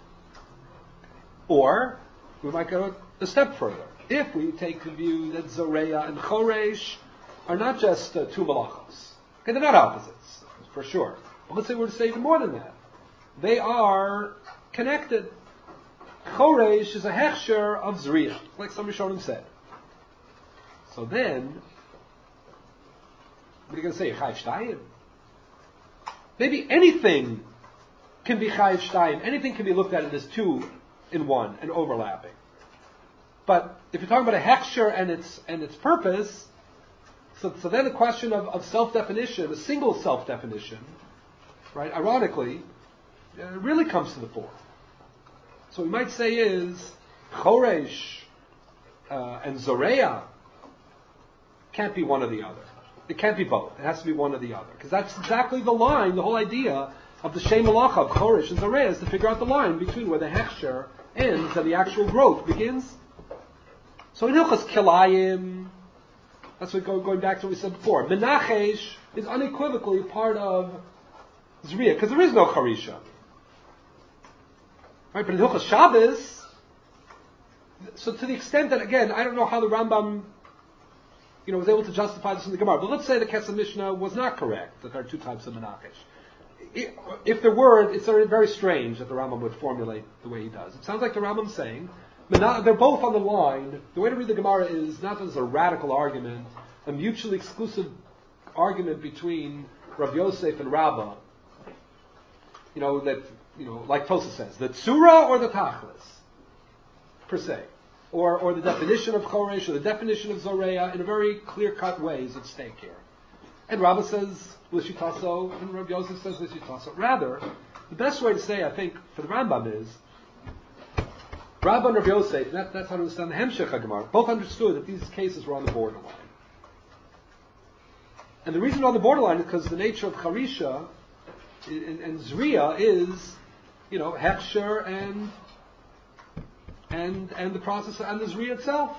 Or we might go a step further. If we take the view that Zoreya and Choresh are not just two malachos, okay, they're not opposites for sure. But let's say we're to say even more than that. They are connected. Choresh is a hechsher of Zriya, like some Rishonim said. So then, what are you going to say? Chayiv Shtayim? Maybe anything can be Chayiv Shtayim. Anything can be looked at as two in one and overlapping. But if you're talking about a hechsher and its purpose, so then the question of self-definition, a single self-definition, right, ironically, really comes to the fore. So we might say is, Choresh and Zoreya can't be one or the other. It can't be both. It has to be one or the other. Because that's exactly the line, the whole idea of the Shem Malacha of Choresh and Zoreya is to figure out the line between where the hechsher ends and the actual growth begins. So in Hilchas Kilayim, that's what going back to what we said before. Menachesh is unequivocally part of Zriya, because there is no Charisha. Right, but in Hilchas Shabbos, so to the extent that, again, I don't know how the Rambam, was able to justify this in the Gemara, but let's say the Kesef Mishnah was not correct, that there are two types of Menachesh. If there were, it's very strange that the Rambam would formulate the way he does. It sounds like the Rambam's saying, they're both on the line. The way to read the Gemara is not as a radical argument, a mutually exclusive argument between Rav Yosef and Rabbah. Like Tosa says, the Tzura or the Tachlis, per se. Or the definition of Choresh or the definition of Zoreya in a very clear-cut way is at stake here. And Rabbah says, Lishitaso, and Rav Yosef says, Lishitaso. Rather, the best way to say, I think, for the Rambam is, Rabbah and Rav Yosef, and that's how to understand the Hemshech HaGemara, both understood that these cases were on the borderline. And the reason they're on the borderline is because the nature of Charisha and Zriya is, Hechsher and the process and the Zriya itself.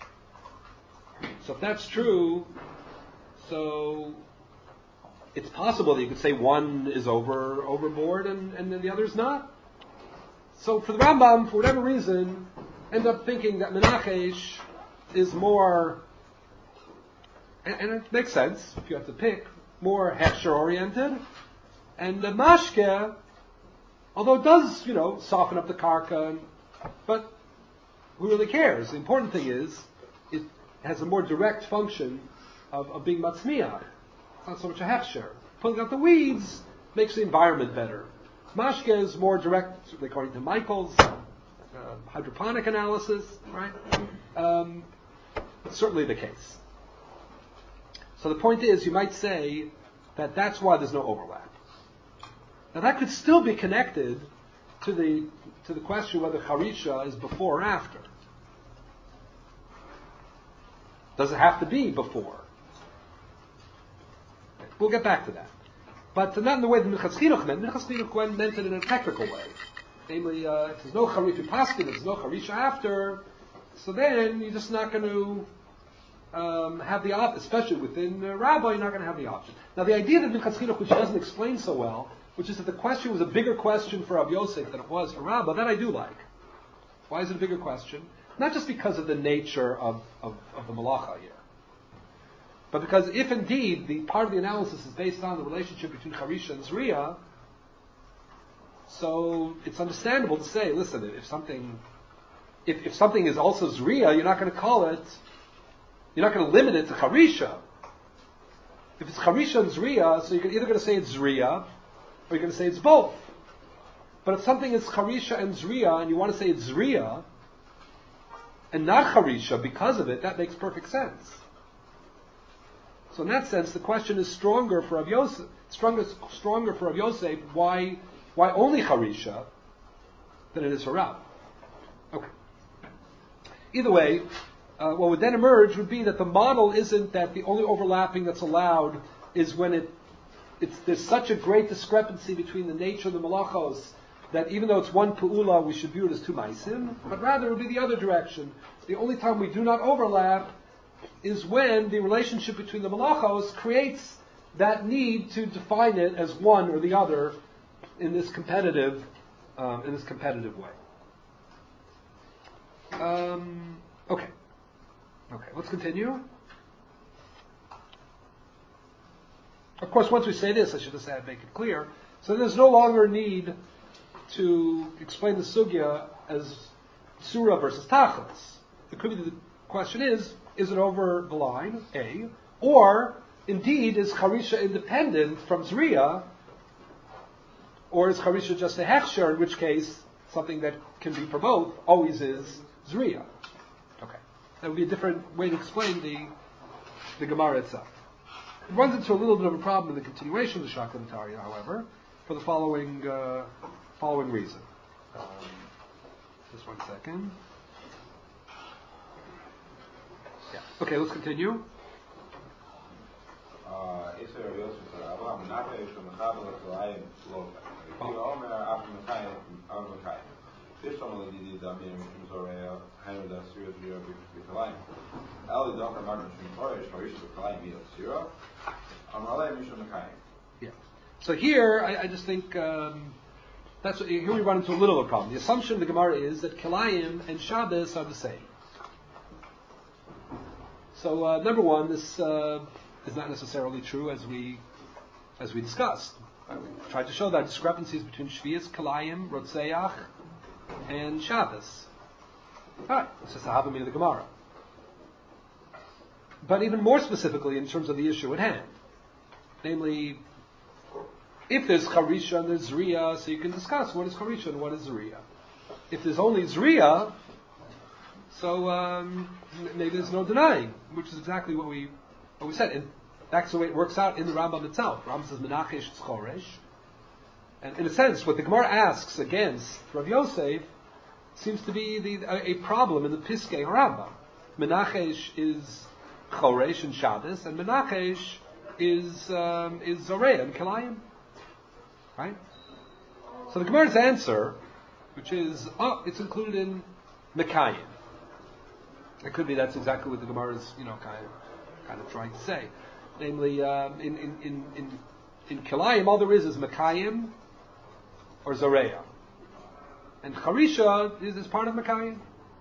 So if that's true, so it's possible that you could say one is overboard and then the other is not. So for the Rambam, for whatever reason, end up thinking that Menachesh is more, and it makes sense if you have to pick, more Hechsher oriented, and the Mashke, although it does, soften up the karka, but who really cares? The important thing is it has a more direct function of being matzmiah. It's not so much a hechsher. Pulling out the weeds makes the environment better. Mashke is more direct, according to Michael's hydroponic analysis, right? Certainly the case. So the point is, you might say that that's why there's no overlap. Now that could still be connected to the question whether Charisha is before or after. Does it have to be before? We'll get back to that. But not in the way that Minchas Chinuch meant. Minchas Chinuch meant it in a technical way. Namely, if there's no Charish, if you paskin, there's no Charisha after, so then you're just not going to have the option, especially within Rabbah, you're not going to have the option. Now, the idea that Minchas Chinuch, which doesn't explain so well, which is that the question was a bigger question for Rav Yosef than it was for Rabbah, that I do like. Why is it a bigger question? Not just because of the nature of the malacha here, but because if indeed the part of the analysis is based on the relationship between Charisha and Zriya, so it's understandable to say, listen, if something is also Zriya, you're not going to call it, you're not going to limit it to Charisha. If it's Charisha and Zriya, so you're either going to say it's Zriya, or you're going to say it's both. But if something is Charisha and Zriya, and you want to say it's Zriya, and not Charisha because of it, that makes perfect sense. So in that sense, the question is stronger for Rav Yosef, stronger for Rav Yosef, why only Charisha, than it is for Rav. Okay. Either way, what would then emerge would be that the model isn't that the only overlapping that's allowed is when there's such a great discrepancy between the nature of the malachos that even though it's one pu'ula, we should view it as two maisim, but rather it would be the other direction. The only time we do not overlap is when the relationship between the malachos creates that need to define it as one or the other in this competitive way. Okay, let's continue. Of course, once we say this, I should just make it clear. So there's no longer need to explain the sugya as surah versus tachlis. It could be the question is it over the line, A, or indeed is Charisha independent from Zriya, or is Charisha just a hechsher, in which case something that can be for both always is Zriya. Okay. That would be a different way to explain the Gemara itself. It runs into a little bit of a problem in the continuation of the Shaklamataria, however, for the following reason. Just one second. Yeah. Okay, let's continue. Yeah. So here, I just think here we run into a little of a problem. The assumption of the Gemara is that Kilayim and Shabbos are the same. So number one, this is not necessarily true as we discussed. We tried to show that discrepancies between Shvius, Kilayim, Rotzeach, and Shabbos. Alright, it's just a Havamina of the Gemara. But even more specifically in terms of the issue at hand, namely, if there's Charisha and there's Zriya, so you can discuss what is Charisha and what is Zriya. If there's only Zriya, so maybe there's no denying, which is exactly what we said. And that's the way it works out in the Rambam itself. Rambam says Menachesh Choresh. And in a sense, what the Gemara asks against Rav Yosef seems to be a problem in the Piskei Rambam. Menachesh is Choresh and Shabbos, and Menachesh is Zoreh and Kilayim. Right? So the Gemara's answer, which is, it's included in Mekayim. It could be that's exactly what the Gemara is, kind of trying to say. Namely, in Kilayim, all there is Mekayim or Zoreya. And Charisha is part of Mekayim.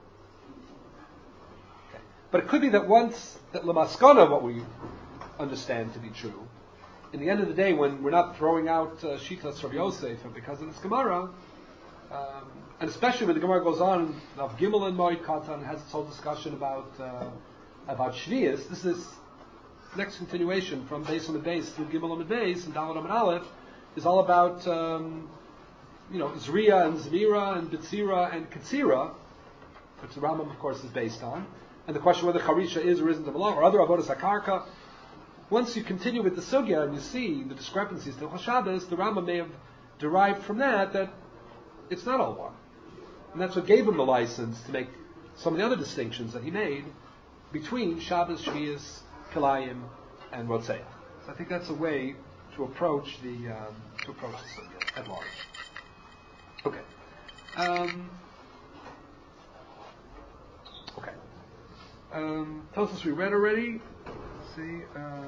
Okay. But it could be that Lamaskana, what we understand to be true, in the end of the day, when we're not throwing out Shitas Rav Yosef because of this Gemara, and especially when the Gemara goes on, of Gimel and Moed Katan has its whole discussion about Shvius. This is next continuation from Beis Amid Beis through Gimel Amid Beis and Daled Amid Aleph is all about Zriya and Zemira and Bitsira and Katsira, which the Rambam of course is based on, and the question whether Charisha is or isn't a Malach or other Avodas HaKarka. Once you continue with the Sugya and you see the discrepancies to Shabbos, the Rambam may have derived from that it's not all one. And that's what gave him the license to make some of the other distinctions that he made between Shabbos, Shvius, Kilayim, and Rotzeach. So I think that's a way to approach the Sugya at large. Okay. Okay. Tosfos we read already. Let's see.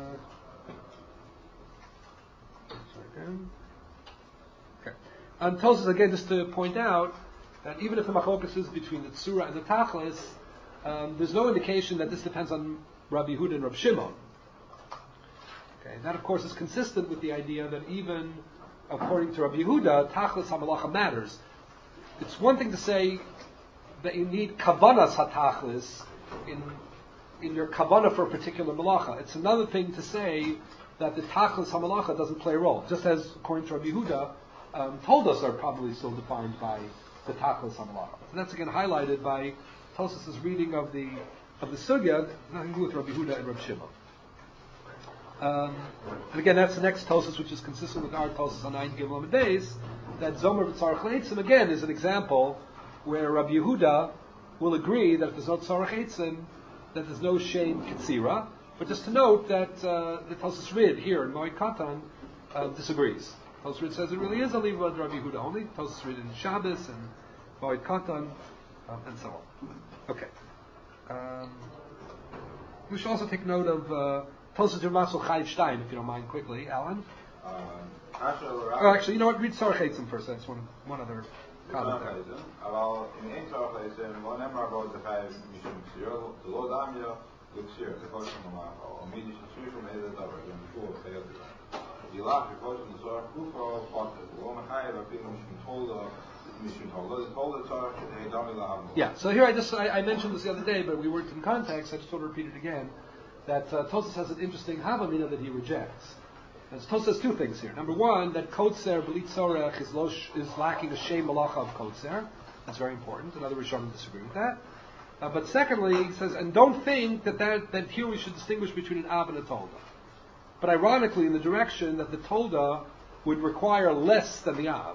Okay. Tosfos again, just to point out that even if the machlokas is between the tzura and the tachlis, there's no indication that this depends on Rabbi Yehuda and Rabbi Shimon. Okay, that of course is consistent with the idea that even according to Rabbi Yehuda, tachlis hamalacha matters. It's one thing to say that you need kavanas hatachlis in your kavana for a particular malacha. It's another thing to say that the tachlis hamalacha doesn't play a role. Just as according to Rabbi Yehuda, toldos are probably still defined by the tachlis hamalacha. So that's again highlighted by Tosfos' reading of the sugya, nothing to do with Rabbi Yehuda and Rabbi Shimon. And again, that's the next Tosfos, which is consistent with our Tosfos on 9 Gimel days. That Zomer v'tzarech leitzim again is an example where Rabbi Yehuda will agree that if there's no tzarech eitzim, that there's no shame katsira. But just to note that the Tosfos Rid here in Moed Katan disagrees. Tosfos Rid says it really is a liva of Rabbi Yehuda only. Tosfos Rid in Shabbos and Moed Katan and so on. Okay. We should also take note of Tosfos Masul Chayiv Stein, if you don't mind, quickly, Alan. Actually, you know what? Read Tzarech Eitzim first. That's one other comment there. Yeah, so here I mentioned this the other day, but we weren't in context. I just want to repeat it again. That Tosfos has an interesting havamina that he rejects. And Tosfos says two things here. Number one, that kotzer b'li tzorech is lacking a shem malacha of kotzer. That's very important. Another Rishonim disagree with that. But secondly, he says, and don't think that here we should distinguish between an av and a tolda. But ironically, in the direction that the tolda would require less than the av.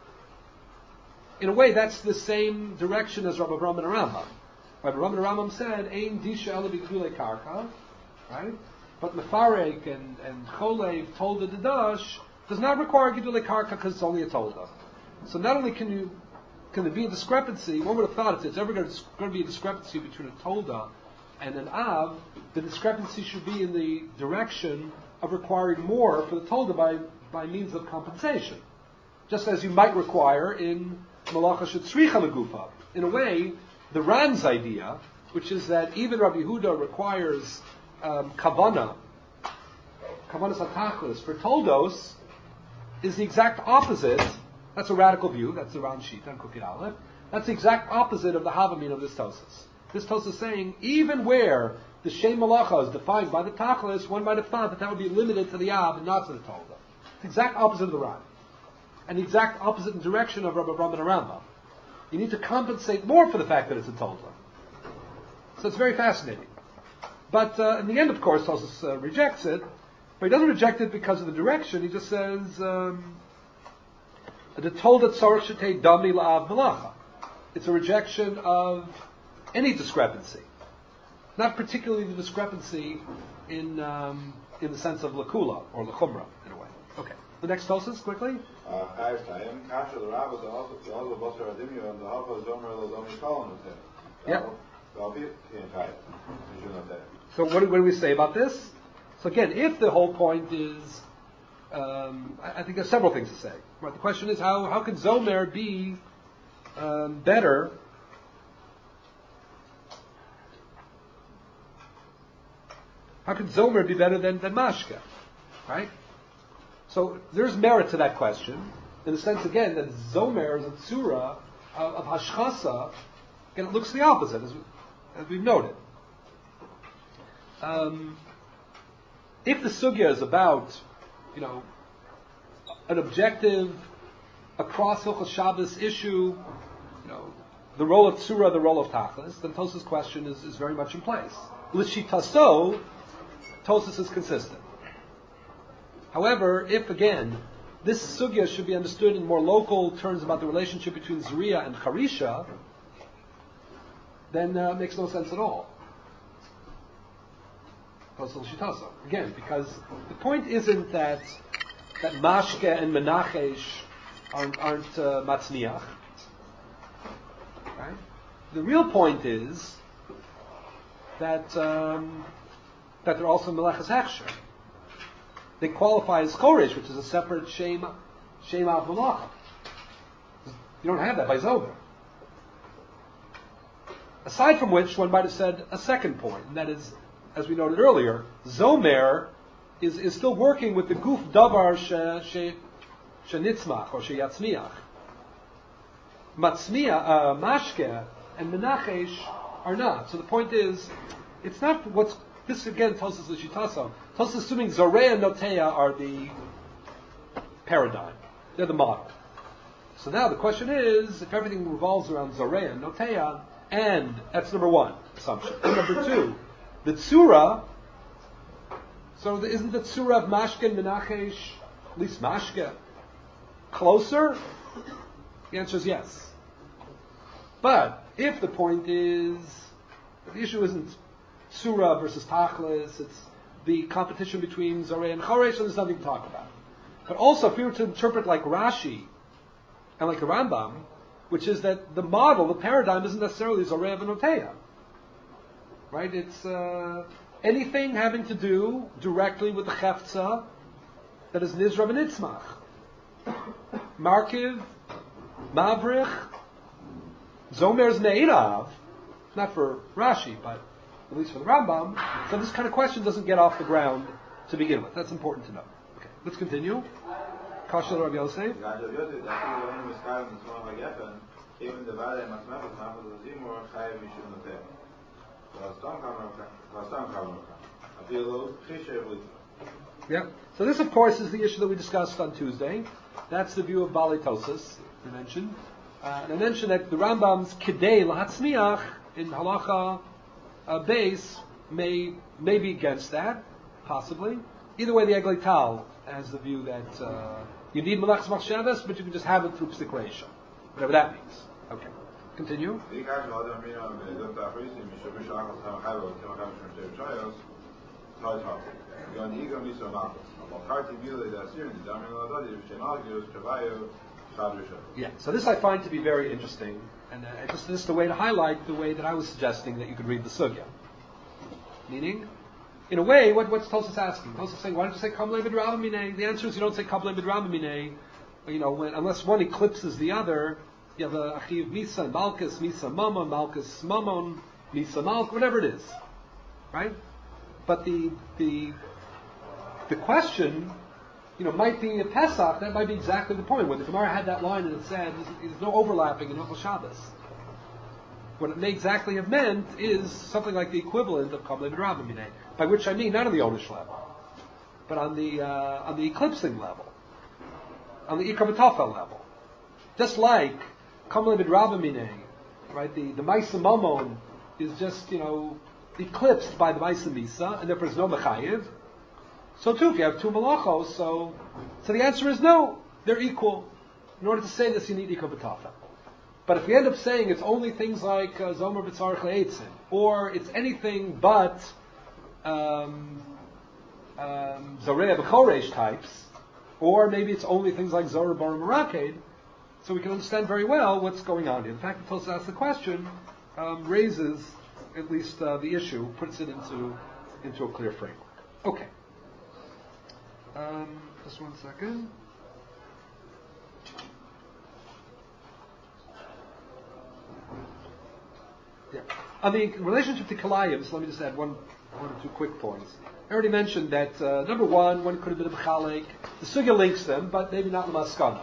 In a way, that's the same direction as Rabbi Avraham and Rambam. Rabbi Avraham and Rambam said, "Ein disha ela b'gdulei karka," right? But mefarek and cholev tolda dedash does not require gdulei karka because it's only a tolda. So not only can there be a discrepancy, one would have thought if there's ever going to be a discrepancy between a tolda and an av, the discrepancy should be in the direction of requiring more for the tolda by means of compensation. Just as you might require in malacha shetzricha megufa. In a way, the Ran's idea, which is that even Rabbi Yehuda requires kavanas hatachlis for toldos, is the exact opposite. That's a radical view. That's the Ran Shita and Kukid Aleph. That's the exact opposite of the Havamin of this Tosfos. This Tosfos is saying, even where the Shem Malacha is defined by the Tachlis, one might have thought that would be limited to the Av and not to the Tolda. The exact opposite of the Ran. And the exact opposite in direction of Rabbi Avraham and Rambam. You need to compensate more for the fact that it's a Tolda. So it's very fascinating. But in the end, of course, Tosfos rejects it. But he doesn't reject it because of the direction. He just says, the Tolda tzorech shetei dami la'av malacha. It's a rejection of any discrepancy. Not particularly the discrepancy in the sense of lakula or lachumra, in a way. Okay. The next Tosfos, quickly. Yeah. So what do we say about this? So again, if the whole point is, I think there's several things to say. Right? The question is how can Zomer be better? How can Zomer be better than Mashka? Right? So there's merit to that question, in the sense again that Zomer is a tzura of hashchasa, and it looks the opposite, as we've noted. If the sugya is about, an objective, across Hilchos Shabbos issue, the role of tzura, the role of tachlis, then Tosfos' question is very much in place. L'shitaso, Tosfos is consistent. However, if again, this sugya should be understood in more local terms about the relationship between Zriya and Charisha, then it makes no sense at all. Again, because the point isn't that Mashke and Menachesh aren't matzniach. Right? The real point is that that they're also Meleches Hechsher. They qualify as Choresh, which is a separate Shem Av Malacha. You don't have that by Zomer. Aside from which, one might have said a second point, and that is, as we noted earlier, Zomer is still working with the Guf Davar Shenitzmach or Sheyatzmiach. Mashke and Menachesh are not. So the point is, it's not what's, this again tells us L'shitaso. Tells us assuming Zoreh and Notea are the paradigm. They're the model. So now the question is, if everything revolves around Zoreh and Notea, and that's number one assumption. And number two, the Tzura, so isn't the Tzura of Mashke and Menachesh, at least Mashke, closer? The answer is yes. But if the point is, the issue isn't Tzura versus Tachlis, it's the competition between Zoreh and Choresh, so there's nothing to talk about. But also, if we were to interpret like Rashi and like the Rambam, which is that the model, the paradigm, isn't necessarily Zoreh and Notea. Right? It's anything having to do directly with the Chefza that is Nizra v'Nitzmach. Markiv, Mavrich, Zomer's Ne'irav, not for Rashi, but at least for the Rambam. So this kind of question doesn't get off the ground to begin with. That's important to know. Okay, let's continue. Kasha Rabbi Yosef. Yeah. So this, of course, is the issue that we discussed on Tuesday. That's the view of Balei Tosas, we mentioned. And I mentioned that the Rambam's Kidei L'Hatzmiach in Halacha base may be against that, possibly. Either way, the Eglei Tal has the view that you need Melech's Machshavas, but you can just have it through Psikreisha. Whatever that means. Okay. Continue. Yeah, so this I find to be very interesting, and this is the way to highlight the way that I was suggesting that you could read the Sugya. Meaning, in a way, what's Tosas asking? Tosas saying, why don't you say Kamle B'Drama Minei? The answer is you don't say Kamle B'Drama Minei, unless one eclipses the other. You have a Achiv Misa and Malkus, Misa Mamon, Malkus Mamon, Misa Malk, whatever it is. Right? But the question, might be a Pesach, that might be exactly the point. When the Gemara had that line and it said, there's no overlapping in Hilchos Shabbos. What it may exactly have meant is something like the equivalent of Kamle B'Drama Minei, by which I mean not on the Onish level, but on the eclipsing level, on the Ikar B'Tafel level. Just like Kamle B'Drama Minei, right? The Maisa Mamon is just, eclipsed by the Maisa Misa, and therefore there's no Mechayiv. So too, if you have two Malachos, so the answer is no, they're equal. In order to say this, you need Ikar B'Tafel. But if we end up saying it's only things like Zomer B'Tzarech Le'etzim, or it's anything but Zoreh B'Choresh types, or maybe it's only things like Zorah Bar Meraked, so we can understand very well what's going on here. The fact that Tosas asks the question raises at least the issue, puts it into a clear framework. Okay. Just one second. Yeah. On the relationship to Kalayim, so let me just add one or two quick points. I already mentioned that number one could have been a B'chalek. The Sugya links them, but maybe not L'maskana.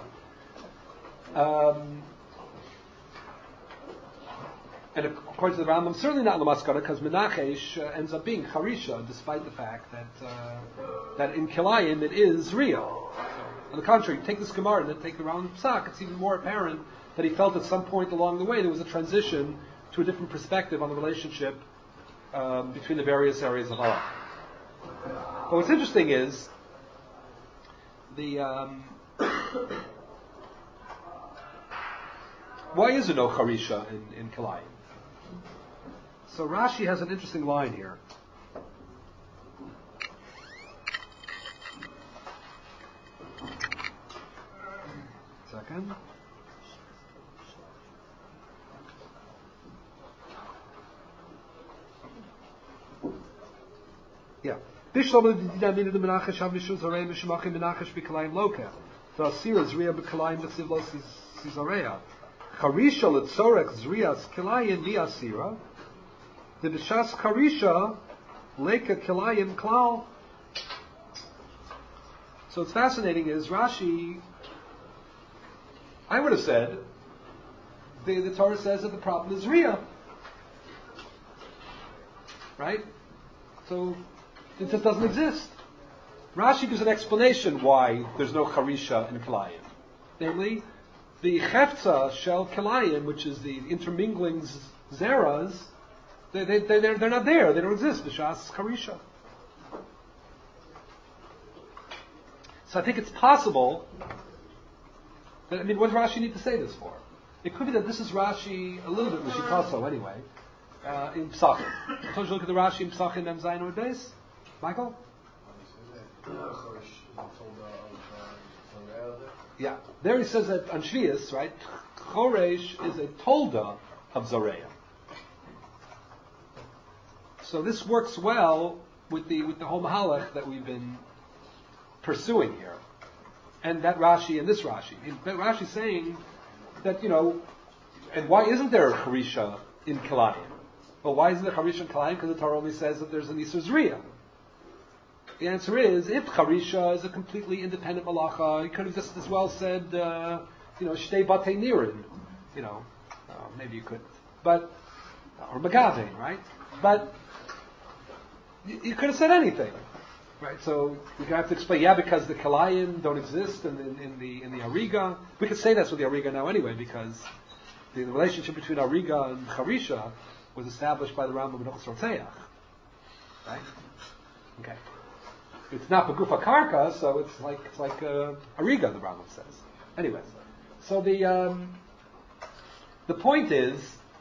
And according to the Rambam, certainly not L'maskana, because Menachesh ends up being Charisha, despite the fact that in Kilayim it is real. So, on the contrary, take this Gemara and then take the Rambam Psak, it's even more apparent that he felt at some point along the way there was a transition to a different perspective on the relationship between the various areas of Allah. But what's interesting is why is there no Charisha in Kilayim? So Rashi has an interesting line here. Second. Yeah. Bishlam Didamina the Menachesh Havishul Zarei Mishmachim Menachesh Bikalayim Loka. The Asira Zriya Bikalayim B'Sivlos Cesarea. Charisha Letzorek Zriyas Kilayim Mi Asira. The Bishas Charisha Leka Kilayim Klal. So what's fascinating is Rashi, I would have said, the Torah says that the problem is Riyah. Right? So it just doesn't exist. Rashi gives an explanation why there's no Charisha in Kilayim. Namely, the Chefza Shel Kilayim, which is the intermingling Zeras, they're not there. They don't exist. B'shas Charisha. So I think it's possible that, what does Rashi need to say this for? It could be that this is Rashi a little bit Mishikaso anyway, in Psachim. I told you to look at the Rashi in Psachim Mem Zayin Amud Beis. Michael? Yeah. There he says that on Shvius, right, Choresh is a tolda of Zoreya. So this works well with the whole Mahalach that we've been pursuing here. And that Rashi and this Rashi. Rashi's saying that, and why isn't there a Charisha in Kilayim? Well, why isn't there Charisha in Kilayim? Because the Torah only says that there's an Isur Zriya. The answer is, if Charisha is a completely independent malacha, he could have just as well said, Shtei Batei Nirin. Maybe you couldn't. But, or Magavein, right? But, you could have said anything. Right, so we have to explain, because the Kilayim don't exist in the Ariga. We could say that's with the Ariga now anyway, because the relationship between Ariga and Charisha was established by the Rambam in Hilchos Rotzeach. Right? Okay. It's not Begufa Karka, so it's like Ariga, the Rambam says. Anyway, so the point is,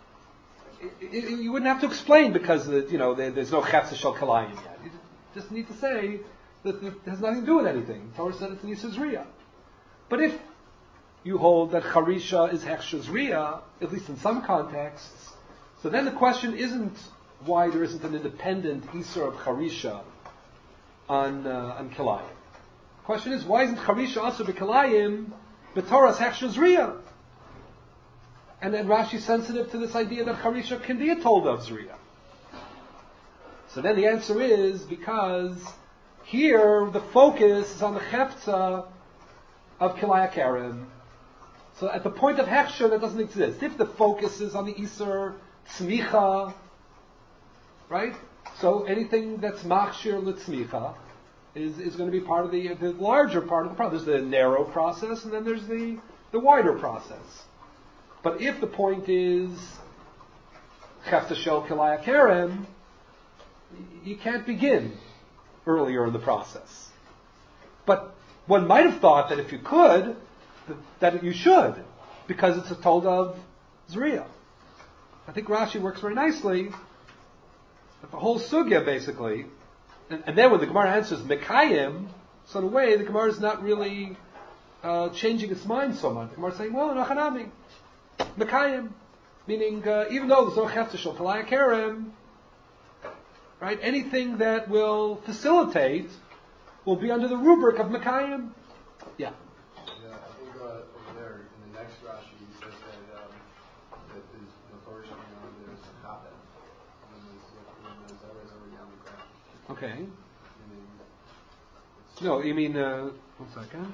you wouldn't have to explain because there's no Chetza Shel Kilayim yet. You just need to say that it has nothing to do with anything. Torah said it's an Isur Zriya. But if you hold that Charisha is Hechsher Zriya, at least in some contexts, so then the question isn't why there isn't an independent Isur of Charisha on Kilayim. The question is, why isn't Charisha also B'Kilayim B'Torah's Hechsher Zriya? And then Rashi's sensitive to this idea that Charisha can be a Tolda of Zriya. So then the answer is because here the focus is on the Chefza of Kilaya Kerem. So at the point of Hechsher that doesn't exist. If the focus is on the Isur Tzmicha, right? So anything that's Machshir L'Tzmicha is going to be part of the larger part of the process. There's the narrow process and then there's the wider process. But if the point is Chefza Shel Kilaya Kerem, you can't begin earlier in the process. But one might have thought that if you could, that you should, because it's a Tolda of Zriya. I think Rashi works very nicely, that the whole Sugya basically, and then when the Gemara answers Mekayim, so in a way the Gemara is not really changing its mind so much. The Gemara is saying, well, Nachanami, Mekayim, meaning even though there's no Chefza Shel Kilaya Kerem, right? Anything that will facilitate will be under the rubric of Mekayim. Yeah. Yeah, I think over there in the next Rashi he says that there's notorious there's Chapen, and there's always already on the ground. Okay. No, you mean 1 second.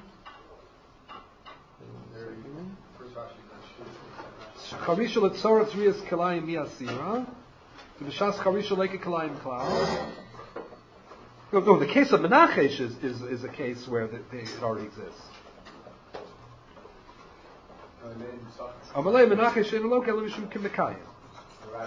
First Rashi. Charisha Letzorah Zriyas Kilayim Miasira. The B'shas Charisha Leka Kilayim Klal. No, the case of Menachesh is a case where it already exists. Amalei Menachesh in Loka Lemishum Kimekayim. Rashi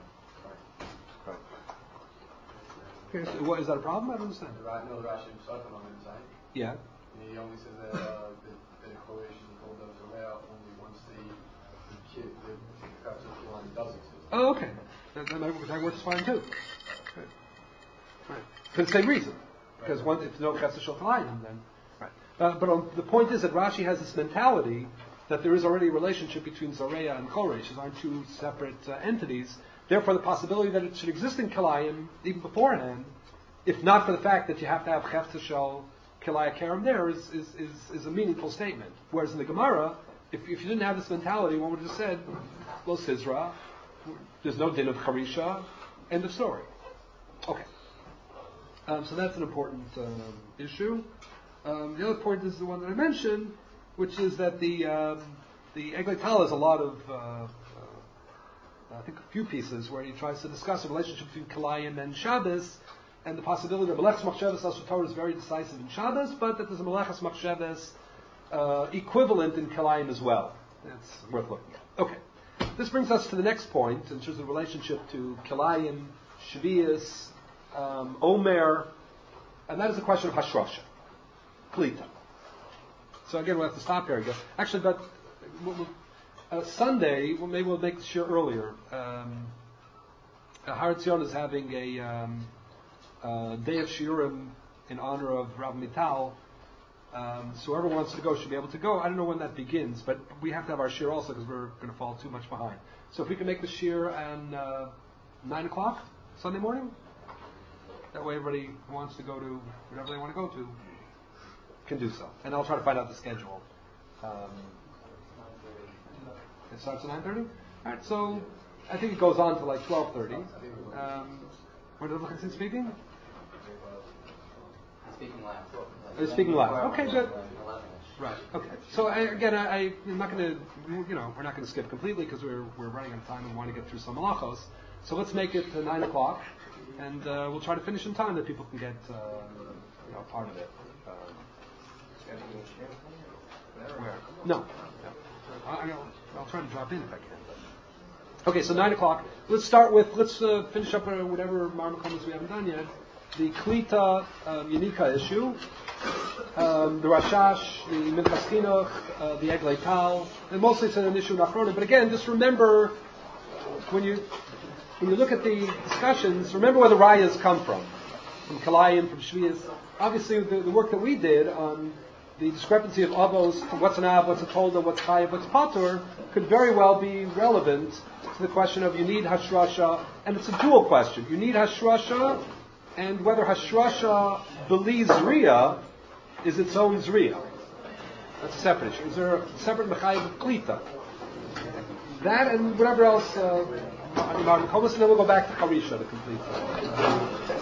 Okay, so what, is that a problem? I don't understand. No, Rashi Psachim on the inside. Yeah. He only says that the correlation told us around only once the Chefza line does exist. Oh, okay. That works fine too. Okay. Right. For the same reason. Because once if no Chefza Shel Kilayim, then right. But the point is that Rashi has this mentality that there is already a relationship between Zoreya and Choresh. These aren't two separate entities. Therefore, the possibility that it should exist in Kilayim even beforehand if not for the fact that you have to have Chefta Shel Kilaya Kerem there, is a meaningful statement. Whereas in the Gemara, if you didn't have this mentality, one would have just said, Lo Sizra, there's no din of Charisha, end of story. Okay. So that's an important issue. The other point is the one that I mentioned, which is that the Eglei Tal has a lot of, I think a few pieces where he tries to discuss the relationship between Kilayim and Shabbos, and the possibility that Melechas Machshavas Asher Torah is very decisive in Shabbos, but that there's a Melechas Machshavas equivalent in Kilayim as well. That's worth looking at. Okay. This brings us to the next point in terms of the relationship to Kilayim, Shvius, Omer, and that is the question of Hashrasha, Klita. So again, we'll have to stop here, I guess. Actually, but Sunday, maybe we'll make the shir earlier. Har Etzion is having a day of shiurim in honor of Rav Mital. So whoever wants to go should be able to go. I don't know when that begins, but we have to have our shir also because we're going to fall too much behind. So if we can make the shir at 9 o'clock Sunday morning, that way everybody who wants to go to whatever they want to go to can do so. And I'll try to find out the schedule. It starts at 9:30? Alright, so I think it goes on to like 12:30. What are the speaking? Speaking loud. Speaking loud. Okay, good. Right. Okay. So I'm not going to, we're not going to skip completely because we're running out of time and want to get through some malachos. So let's make it to 9 o'clock, and we'll try to finish in time that people can get, part of it. Where? No. I'll try to drop in if I can. Okay, so 9 o'clock. Let's finish up whatever marmakomas we haven't done yet. The Klita Yanika issue, the Rashash, the Minchas Chinuch, the Eglei Tal, and mostly it's an issue in Achrona. But again, just remember, when you look at the discussions, remember where the rayas come from Kilayim, from Shvius. Obviously, the work that we did on the discrepancy of avos, what's an av, what's a tolda, what's chayav, what's patur, could very well be relevant to the question of you need hashrasha, and it's a dual question. You need hashrasha, and whether hashrasha believes zriya is its own zriya. That's a separate issue. Is there a separate mechayiv of klita? That and whatever else, and then we'll go back to Harisha to complete that.